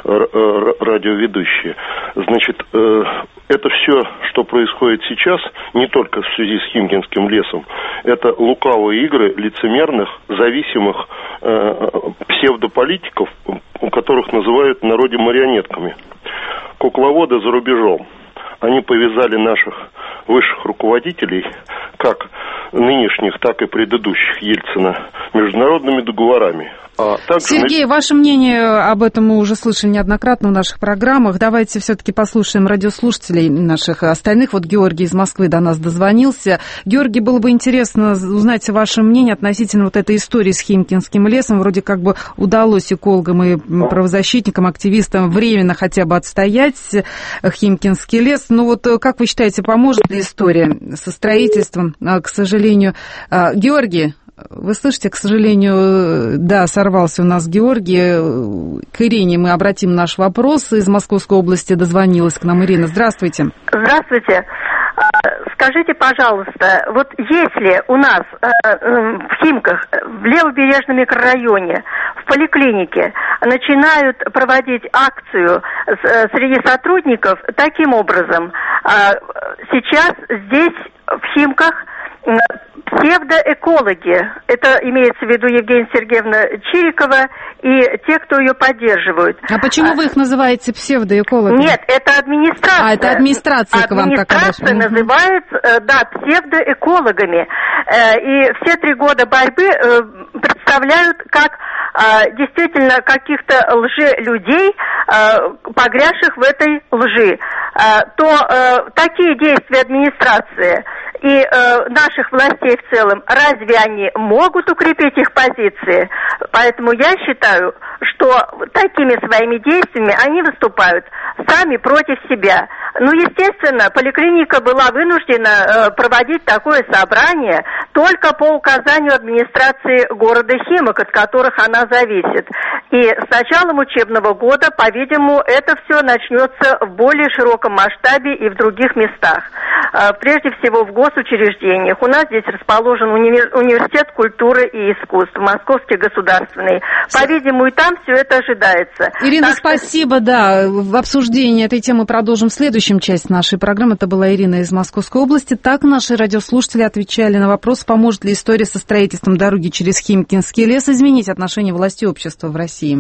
радиоведущие. Значит, это все, что происходит сейчас, не только в связи с Химкинским лесом, это лукавые игры лицемерных, зависимых псевдополитиков, которых называют в народе марионетками. Кукловоды за рубежом. Они повязали наших высших руководителей, как нынешних, так и предыдущих Ельцина, международными договорами. А также... Сергей, ваше мнение об этом мы уже слышали неоднократно в наших программах. Давайте все-таки послушаем радиослушателей наших остальных. Вот Георгий из Москвы до нас дозвонился. Георгий, было бы интересно узнать ваше мнение относительно вот этой истории с Химкинским лесом. Вроде как бы удалось экологам и правозащитникам, активистам временно хотя бы отстоять Химкинский лес. Но вот как вы считаете, поможет ли история со строительством? К сожалению, Георгий... Вы слышите, к сожалению, да, сорвался у нас Георгий. К Ирине мы обратим наш вопрос. Из Московской области дозвонилась к нам Ирина. Здравствуйте. Здравствуйте. Скажите, пожалуйста, вот если у нас в Химках, в левобережном микрорайоне, в поликлинике начинают проводить акцию среди сотрудников таким образом, сейчас здесь в Химках псевдоэкологи, это имеется в виду Евгения Сергеевна Чирикова и те, кто ее поддерживают. А почему вы их называете псевдоэкологами? Нет, это администрация. А, это администрация к вам так Администрация называет, да, псевдоэкологами. И все три года борьбы представляют как действительно каких-то лжелюдей, погрязших в этой лжи. То такие действия администрации и э, наших властей в целом, разве они могут укрепить их позиции? Поэтому я считаю, что такими своими действиями они выступают сами против себя. Ну, естественно, поликлиника была вынуждена э, проводить такое собрание только по указанию администрации города Химок, от которых она зависит. И с началом учебного года, по-видимому, это все начнется в более широком масштабе и в других местах. Э, прежде всего в госучреждениях. У нас здесь расположен уни- университет культуры и искусств, Московский государственный. По-видимому, и там все это ожидается. Ирина, так спасибо, что... да. В обсуждении этой темы продолжим в следующем части нашей программы. Это была Ирина из Московской области. Так наши радиослушатели отвечали на вопрос, поможет ли история со строительством дороги через Химкинский лес изменить отношение власти и общества в России.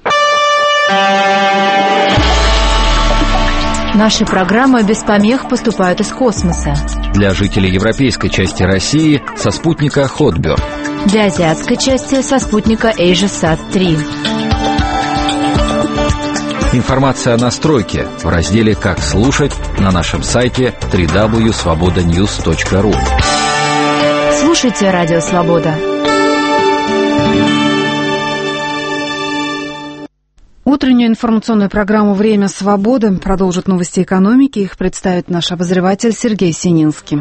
Наши программы без помех поступают из космоса. Для жителей европейской части России со спутника Hotbird. Для азиатской части со спутника AsiaSat три. Информация о настройке в разделе «Как слушать» на нашем сайте дабл ю дабл ю дабл ю точка свобода ньюс точка ру. Слушайте Радио Свобода. Утреннюю информационную программу «Время свободы» продолжат новости экономики. Их представит наш обозреватель Сергей Сининский.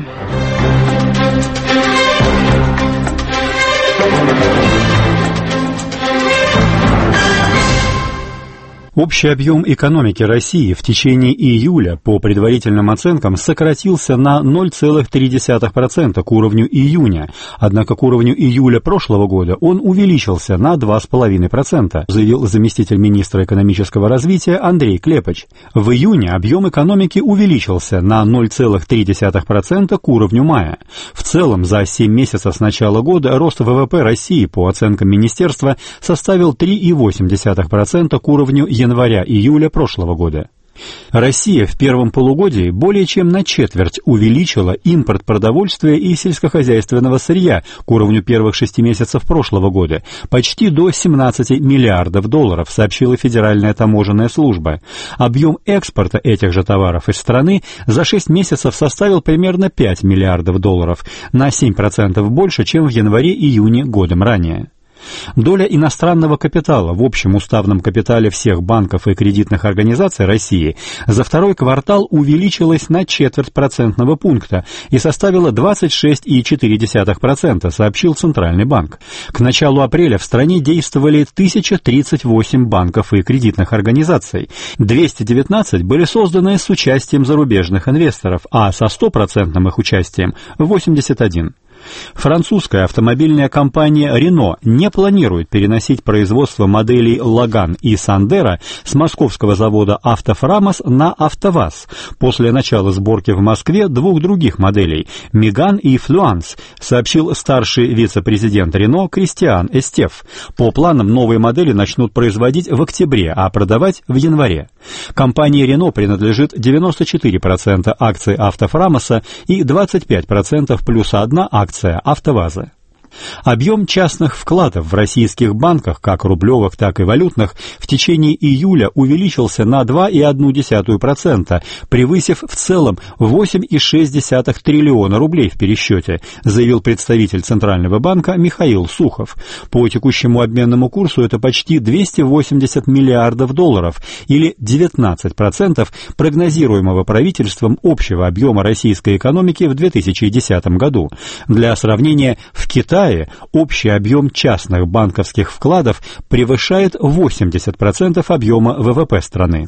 Общий объем экономики России в течение июля, по предварительным оценкам, сократился на ноль целых три десятых процента к уровню июня, однако к уровню июля прошлого года он увеличился на два целых пять десятых процента, заявил заместитель министра экономического развития Андрей Клепач. В июне объем экономики увеличился на ноль целых три десятых процента к уровню мая. В целом, за семь месяцев с начала года рост ВВП России, по оценкам министерства, составил три целых восемь десятых процента к уровню января-июля прошлого года. Россия в первом полугодии более чем на четверть увеличила импорт продовольствия и сельскохозяйственного сырья к уровню первых шести месяцев прошлого года, почти до семнадцати миллиардов долларов, сообщила Федеральная таможенная служба. Объем экспорта этих же товаров из страны за шесть месяцев составил примерно пять миллиардов долларов, на семь процентов больше, чем в январе-июне годом ранее. Доля иностранного капитала в общем уставном капитале всех банков и кредитных организаций России за второй квартал увеличилась на четверть процентного пункта и составила двадцать шесть целых четыре десятых процента, сообщил Центральный банк. К началу апреля в стране действовали тысяча тридцать восемь банков и кредитных организаций. двести девятнадцать были созданы с участием зарубежных инвесторов, а со стопроцентным их участием – восемьдесят один. Французская автомобильная компания Renault не планирует переносить производство моделей Logan и Sandero с московского завода «АвтоФрамос» на «АвтоВАЗ» после начала сборки в Москве двух других моделей «Меган» и «Флюанс», сообщил старший вице-президент Renault Кристиан Эстеф. По планам, новые модели начнут производить в октябре, а продавать в январе. Компании Renault принадлежит девяносто четыре процента акций «АвтоФрамоса» и двадцать пять процентов плюс одна акция «АвтоВАЗа». Объем частных вкладов в российских банках, как рублевых, так и валютных, в течение июля увеличился на два целых одну десятую процента, превысив в целом восемь целых шесть десятых триллиона рублей в пересчете, заявил представитель Центрального банка Михаил Сухов. По текущему обменному курсу это почти двести восемьдесят миллиардов долларов или девятнадцать процентов прогнозируемого правительством общего объема российской экономики в две тысячи десятом году. Для сравнения, в Китае общий объем частных банковских вкладов превышает восемьдесят процентов объема ВВП страны.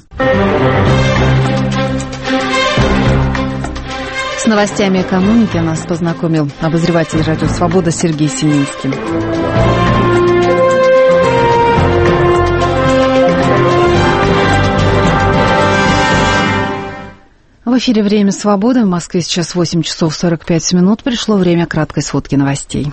С новостями экономики нас познакомил обозреватель «Радио Свобода» Сергей Сининский. В эфире «Время свободы». В Москве сейчас восемь часов сорок пять минут. Пришло время краткой сводки новостей.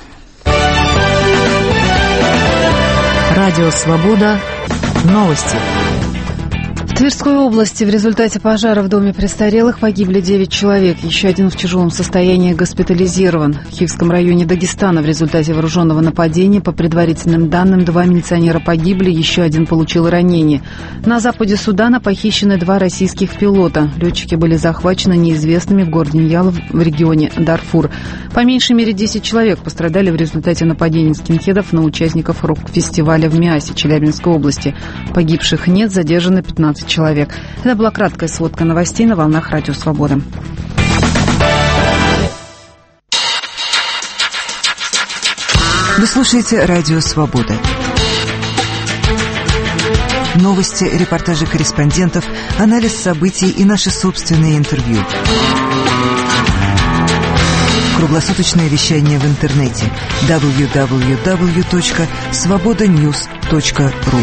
Радио «Свобода». Новости. В Тверской области в результате пожара в доме престарелых погибли девять человек. Еще один в тяжелом состоянии госпитализирован. В Хивском районе Дагестана в результате вооруженного нападения, по предварительным данным, два милиционера погибли, еще один получил ранение. На западе Судана похищены два российских пилота. Летчики были захвачены неизвестными в городе Ньяла в регионе Дарфур. По меньшей мере десять человек пострадали в результате нападений скинхедов на участников рок-фестиваля в Миасе Челябинской области. Погибших нет, задержаны пятнадцать человек. Это была краткая сводка новостей на волнах Радио Свобода. Вы слушаете Радио Свобода. Новости, репортажи корреспондентов, анализ событий и наши собственные интервью. Круглосуточное вещание в интернете дабл ю дабл ю дабл ю точка свобода ньюс точка ру.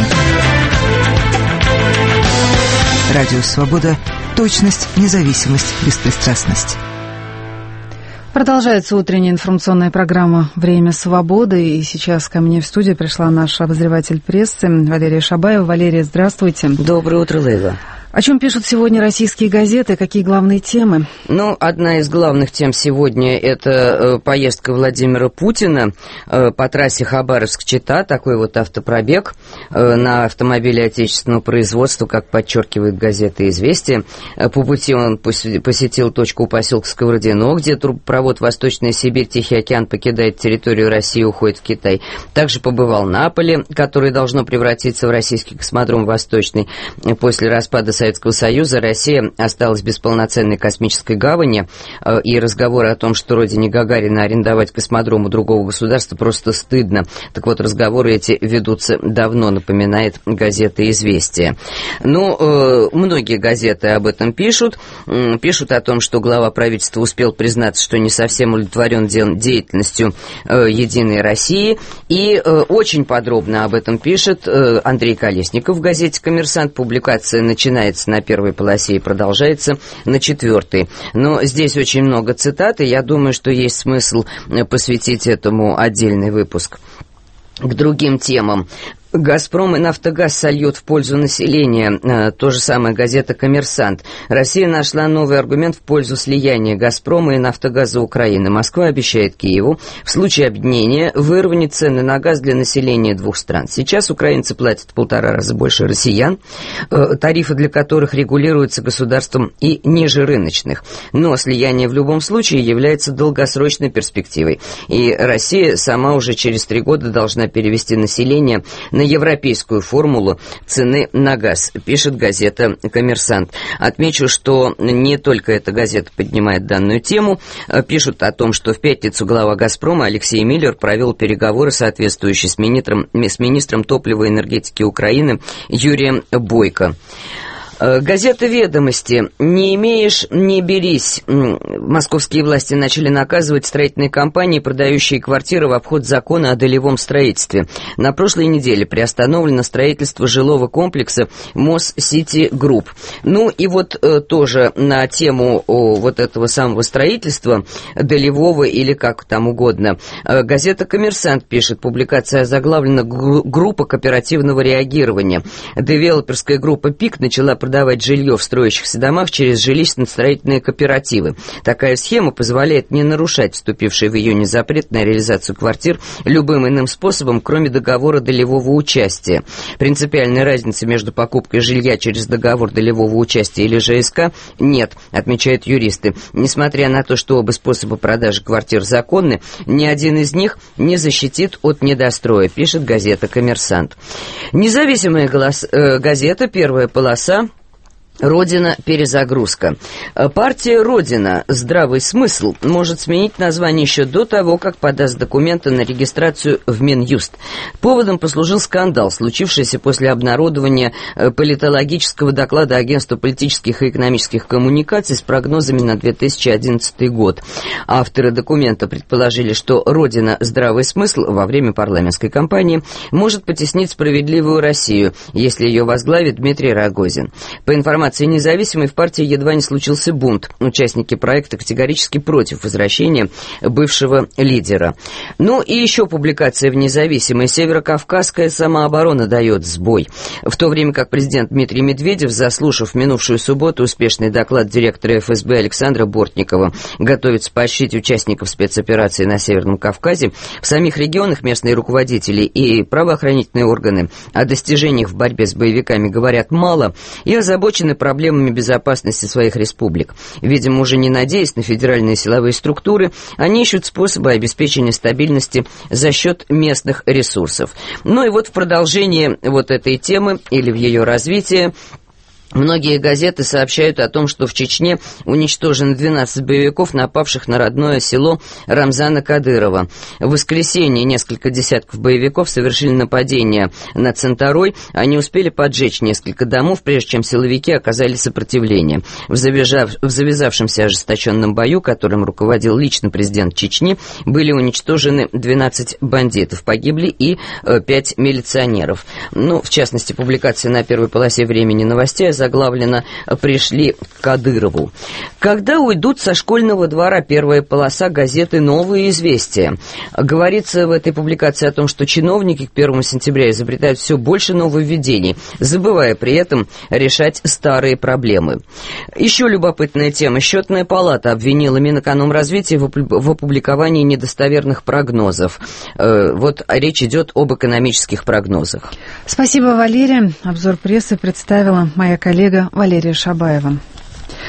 Радио «Свобода». Точность, независимость, беспристрастность. Продолжается утренняя информационная программа «Время свободы». И сейчас ко мне в студию пришла наш обозреватель прессы Валерия Шабаева. Валерия, здравствуйте. Доброе утро, Лейла. О чем пишут сегодня российские газеты? Какие главные темы? Ну, одна из главных тем сегодня – это э, поездка Владимира Путина э, по трассе Хабаровск-Чита, такой вот автопробег э, на автомобиле отечественного производства, как подчеркивает газета «Известия». Э, по пути он посетил точку у поселка Сковородино, где трубопровод «Восточная Сибирь», Тихий океан покидает территорию России и уходит в Китай. Также побывал на Наполе, который должно превратиться в российский космодром «Восточный» после распада Советского Союза Россия осталась без полноценной космической гавани, и разговоры о том, что родине Гагарина арендовать космодром у другого государства, просто стыдно. Так вот, разговоры эти ведутся давно, напоминает газета «Известия». Ну, многие газеты об этом пишут. Пишут о том, что глава правительства успел признаться, что не совсем удовлетворен деятельностью «Единой России». И очень подробно об этом пишет Андрей Колесников в газете «Коммерсант». Публикация начинается на первой полосе и продолжается на четвертой. Но здесь очень много цитат, и я думаю, что есть смысл посвятить этому отдельный выпуск. К другим темам. «Газпром» и «Нафтогаз» сольют в пользу населения. То же самое газета «Коммерсант». Россия нашла новый аргумент в пользу слияния «Газпрома» и «Нафтогаза» Украины. Москва обещает Киеву в случае объединения выровнять цены на газ для населения двух стран. Сейчас украинцы платят в полтора раза больше россиян, тарифы для которых регулируются государством и ниже рыночных. Но слияние в любом случае является долгосрочной перспективой. И Россия сама уже через три года должна перевести население на европейскую формулу цены на газ, пишет газета «Коммерсант». Отмечу, что не только эта газета поднимает данную тему. Пишут о том, что в пятницу глава «Газпрома» Алексей Миллер провел переговоры, соответствующие с министром, с министром топлива и энергетики Украины Юрием Бойко. Газета «Ведомости». Не имеешь, не берись. Московские власти начали наказывать строительные компании, продающие квартиры в обход закона о долевом строительстве. На прошлой неделе приостановлено строительство жилого комплекса Моссити Групп. Ну и вот э, тоже на тему о, вот этого самого строительства, долевого или как там угодно. Э, газета «Коммерсант» пишет, публикация озаглавлена «Группа кооперативного реагирования». Девелоперская группа «Пик» начала продавать продавать жилье в строящихся домах через жилищно-строительные кооперативы. Такая схема позволяет не нарушать вступивший в июне запрет на реализацию квартир любым иным способом, кроме договора долевого участия. Принципиальной разницы между покупкой жилья через договор долевого участия или ЖСК нет, отмечают юристы. Несмотря на то, что оба способа продажи квартир законны, ни один из них не защитит от недостроя, пишет газета «Коммерсант». Независимая голос, э, газета «Первая полоса». Родина. Перезагрузка. Партия Родина. Здравый смысл может сменить название еще до того, как подаст документы на регистрацию в Минюст. Поводом послужил скандал, случившийся после обнародования политологического доклада Агентства политических и экономических коммуникаций с прогнозами на две тысячи одиннадцатый год. Авторы документа предположили, что Родина. Здравый смысл во время парламентской кампании может потеснить справедливую Россию, если ее возглавит Дмитрий Рогозин. По информации независимой, в партии едва не случился бунт. Участники проекта категорически против возвращения бывшего лидера. Ну и еще публикация в независимой. Северокавказская самооборона дает сбой. В то время как президент Дмитрий Медведев, заслушав в минувшую субботу успешный доклад директора эф эс бэ Александра Бортникова, готовится поощрить участников спецоперации на Северном Кавказе, в самих регионах местные руководители и правоохранительные органы о достижениях в борьбе с боевиками говорят мало и озабочены проблемами безопасности своих республик. Видимо, уже не надеясь на федеральные силовые структуры, они ищут способы обеспечения стабильности за счет местных ресурсов. Ну и вот в продолжение вот этой темы или в ее развитии многие газеты сообщают о том, что в Чечне уничтожено двенадцать боевиков, напавших на родное село Рамзана Кадырова. В воскресенье несколько десятков боевиков совершили нападение на Центарой. Они успели поджечь несколько домов, прежде чем силовики оказали сопротивление. В, завязав... в завязавшемся ожесточенном бою, которым руководил лично президент Чечни, были уничтожены двенадцать бандитов. Погибли и э, пять милиционеров. Ну, в частности, публикация на первой полосе «Времени новостей» заглавлено «Пришли к Кадырову». Когда уйдут со школьного двора? Первая полоса газеты «Новые известия». Говорится в этой публикации о том, что чиновники к первому сентября изобретают все больше нововведений, забывая при этом решать старые проблемы. Еще любопытная тема. Счетная палата обвинила Минэкономразвития в опубликовании недостоверных прогнозов. Вот речь идет об экономических прогнозах. Спасибо, Валерия. Обзор прессы представила моя коллега Валерия Шабаева.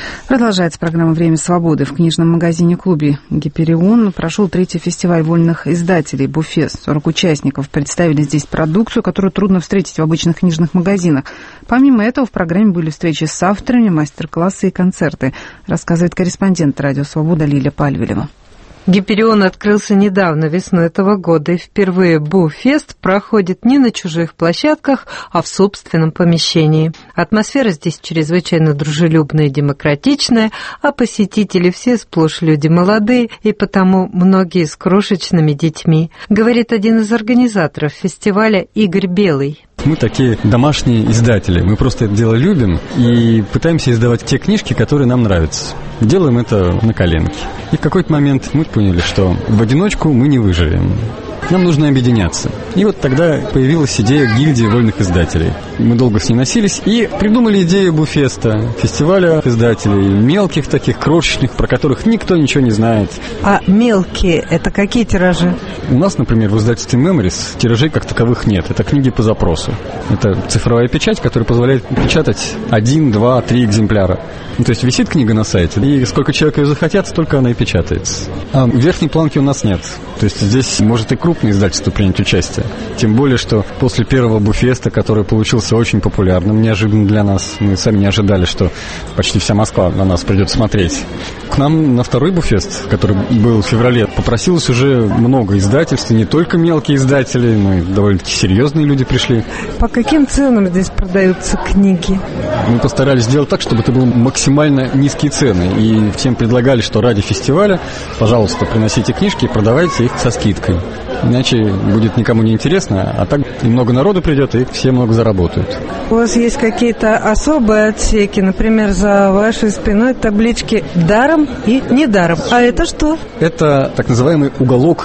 Продолжается программа «Время свободы». В книжном магазине-клубе «Гиперион» прошел третий фестиваль вольных издателей «Буфест». сорок участников представили здесь продукцию, которую трудно встретить в обычных книжных магазинах. Помимо этого, в программе были встречи с авторами, мастер-классы и концерты, рассказывает корреспондент «Радио Свобода» Лиля Пальвелева. Гиперион открылся недавно, весной этого года, и впервые Буфест проходит не на чужих площадках, а в собственном помещении. Атмосфера здесь чрезвычайно дружелюбная и демократичная, а посетители все сплошь люди молодые, и потому многие с крошечными детьми, говорит один из организаторов фестиваля Игорь Белый. Мы такие домашние издатели. Мы просто это дело любим и пытаемся издавать те книжки, которые нам нравятся. Делаем это на коленке. И в какой-то момент мы поняли, что в одиночку мы не выживем. Нам нужно объединяться. И вот тогда появилась идея гильдии вольных издателей. Мы долго с ней носились и придумали идею Буфеста, фестиваля издателей, мелких таких, крошечных, про которых никто ничего не знает. А мелкие — это какие тиражи? У нас, например, в издательстве Memories тиражей как таковых нет. Это книги по запросу. Это цифровая печать, которая позволяет печатать один, два, три экземпляра. Ну, то есть висит книга на сайте, и сколько человек ее захотят, столько она и печатается. А верхней планки у нас нет. То есть здесь может и крупное издательство принять участие. Тем более, что после первого Буфеста, который получился очень популярным, неожиданно для нас, мы сами не ожидали, что почти вся Москва на нас придет смотреть. К нам на второй Буфест, который был в феврале, попросилось уже много издательств, и не только мелкие издатели, но и довольно-таки серьезные люди пришли. По каким ценам здесь продаются книги? Мы постарались сделать так, чтобы это было максимально низкие цены, и всем предлагали, что ради фестиваля, пожалуйста, приносите книжки и продавайте их со скидкой. Иначе будет никому не интересно, а так и много народу придет, и все много заработают. У вас есть какие-то особые отсеки, например, за вашей спиной таблички «даром» и «недаром». А это что? Это так называемый уголок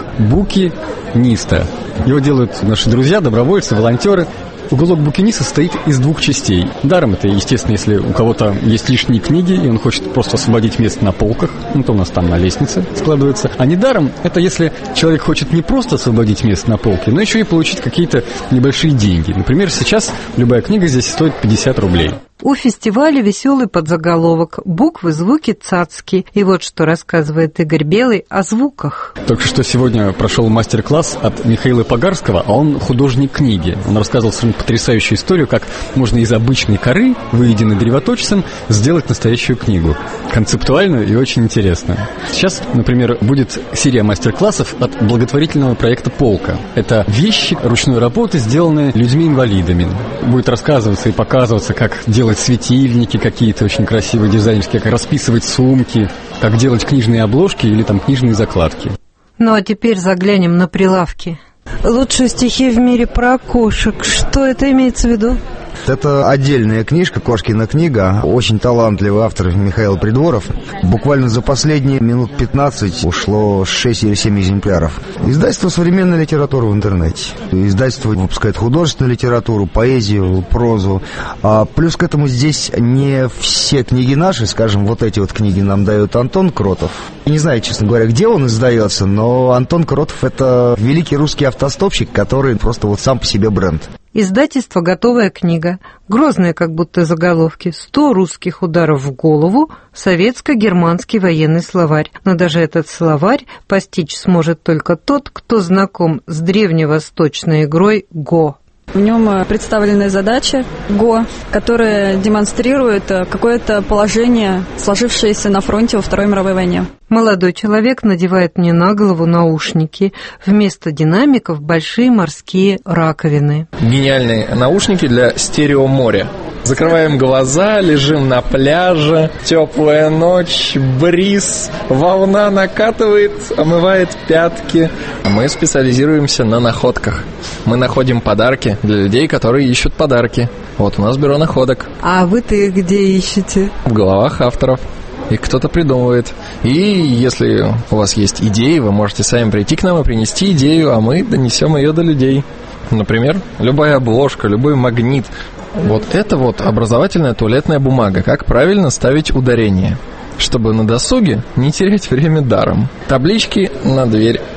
букиниста. Его делают наши друзья, добровольцы, волонтеры. Уголок букиниста состоит из двух частей. Даром это, естественно, если у кого-то есть лишние книги, и он хочет просто освободить место на полках, ну, то у нас там на лестнице складывается. А недаром это если человек хочет не просто освободить место на полке, но еще и получить какие-то небольшие деньги. Например, сейчас любая книга здесь стоит пятьдесят рублей. У фестиваля веселый подзаголовок «Буквы, звуки, цацки». И вот что рассказывает Игорь Белый о звуках. Только что сегодня прошел мастер-класс от Михаила Погарского, а он художник книги. Он рассказывал совершенно потрясающую историю, как можно из обычной коры, выеденной древоточцем, сделать настоящую книгу. Концептуальную и очень интересную. Сейчас, например, будет серия мастер-классов от благотворительного проекта «Полка». Это вещи ручной работы, сделанные людьми-инвалидами. Будет рассказываться и показываться, как делать делать светильники какие-то очень красивые, дизайнерские, как расписывать сумки, как делать книжные обложки или там книжные закладки. Ну а теперь заглянем на прилавки. Лучшие стихи в мире про кошек. Что это имеется в виду? Это отдельная книжка, Кошкина книга. Очень талантливый автор Михаил Придворов. Буквально за последние минут пятнадцать ушло шесть или семь экземпляров. Издательство «Современная литература» в интернете. Издательство выпускает художественную литературу, поэзию, прозу. А плюс к этому здесь не все книги наши, скажем, вот эти вот книги нам дает Антон Кротов. Не знаю, честно говоря, где он издается, но Антон Кротов — это великий русский автостопщик, который просто вот сам по себе бренд. Издательство «Готовая книга». Грозные как будто заголовки. «Сто русских ударов в голову. Советско-германский военный словарь». Но даже этот словарь постичь сможет только тот, кто знаком с древневосточной игрой «Го». В нем представлены задачи ГО, которые демонстрируют какое-то положение, сложившееся на фронте во Второй мировой войне. Молодой человек надевает мне на голову наушники. Вместо динамиков большие морские раковины. Гениальные наушники для стереоморя. Закрываем глаза, лежим на пляже, теплая ночь, бриз, волна накатывает, омывает пятки. Мы специализируемся на находках. Мы находим подарки для людей, которые ищут подарки. Вот у нас бюро находок. А вы-то их где ищете? В головах авторов. Их кто-то придумывает. И если у вас есть идеи, вы можете сами прийти к нам и принести идею, а мы донесем ее до людей. Например, любая обложка, любой магнит. Вот это вот образовательная туалетная бумага. Как правильно ставить ударение, чтобы на досуге не терять время даром. Таблички на дверь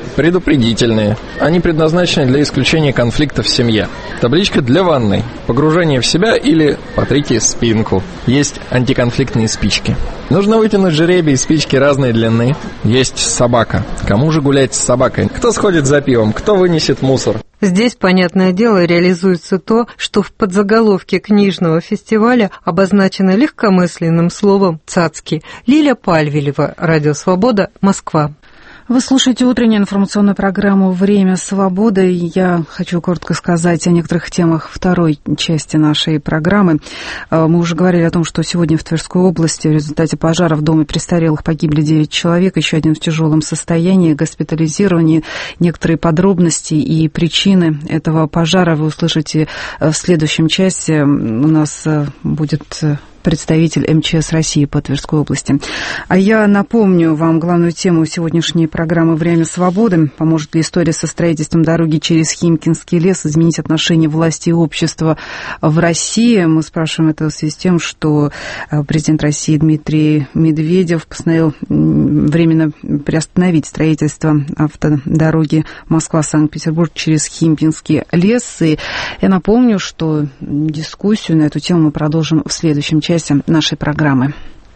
предупредительные. Они предназначены для исключения конфликтов в семье. Табличка для ванной. Погружение в себя или потрите спинку. Есть антиконфликтные спички. Нужно вытянуть жеребий, спички разной длины. Есть собака. Кому же гулять с собакой? Кто сходит за пивом? Кто вынесет мусор? Здесь, понятное дело, реализуется то, что в подзаголовке книжного фестиваля обозначено легкомысленным словом «цацки». Лиля Пальвелева, Радио Свобода, Москва. Вы слушаете утреннюю информационную программу «Время свободы». Я хочу коротко сказать о некоторых темах второй части нашей программы. Мы уже говорили о том, что сегодня в Тверской области в результате пожара в доме престарелых погибли девять человек, еще один в тяжелом состоянии, госпитализирование. Некоторые подробности и причины этого пожара вы услышите в следующем часе. У нас будет представитель эм че эс России по Тверской области. А я напомню вам главную тему сегодняшней программы «Время свободы». Поможет ли история со строительством дороги через Химкинский лес изменить отношения власти и общества в России? Мы спрашиваем это в связи с тем, что президент России Дмитрий Медведев постановил временно приостановить строительство автодороги Москва-Санкт-Петербург через Химкинский лес. И я напомню, что дискуссию на эту тему мы продолжим в следующем часе нашей программы.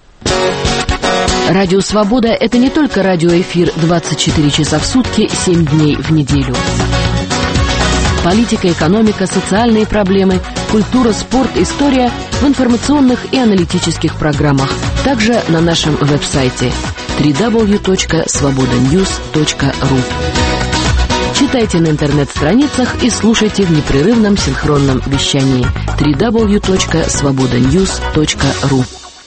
Радио «Свобода» — это не только радиоэфир двадцать четыре часа в сутки, семь дней в неделю. Политика, экономика, социальные проблемы, культура, спорт, история в информационных и аналитических программах. Также на нашем веб-сайте дабл ю дабл ю дабл ю точка свобода ньюс точка ру. Читайте на интернет-страницах и слушайте в непрерывном синхронном вещании дабл ю дабл ю дабл ю точка свобода ньюс точка ру.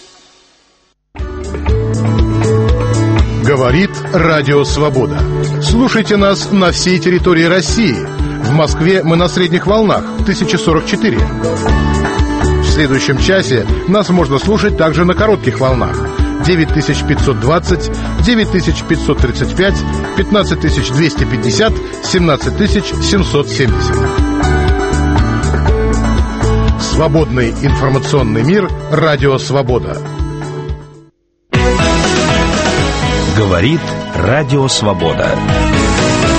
Говорит Радио Свобода. Слушайте нас на всей территории России. В Москве мы на средних волнах тысяча сорок четыре. В следующем часе нас можно слушать также на коротких волнах девять тысяч пятьсот двадцать, девять тысяч пятьсот тридцать пять, пятнадцать тысяч двести пятьдесят, семнадцать тысяч семьсот семьдесят. Свободный информационный мир. Радио Свобода. Говорит Радио Свобода.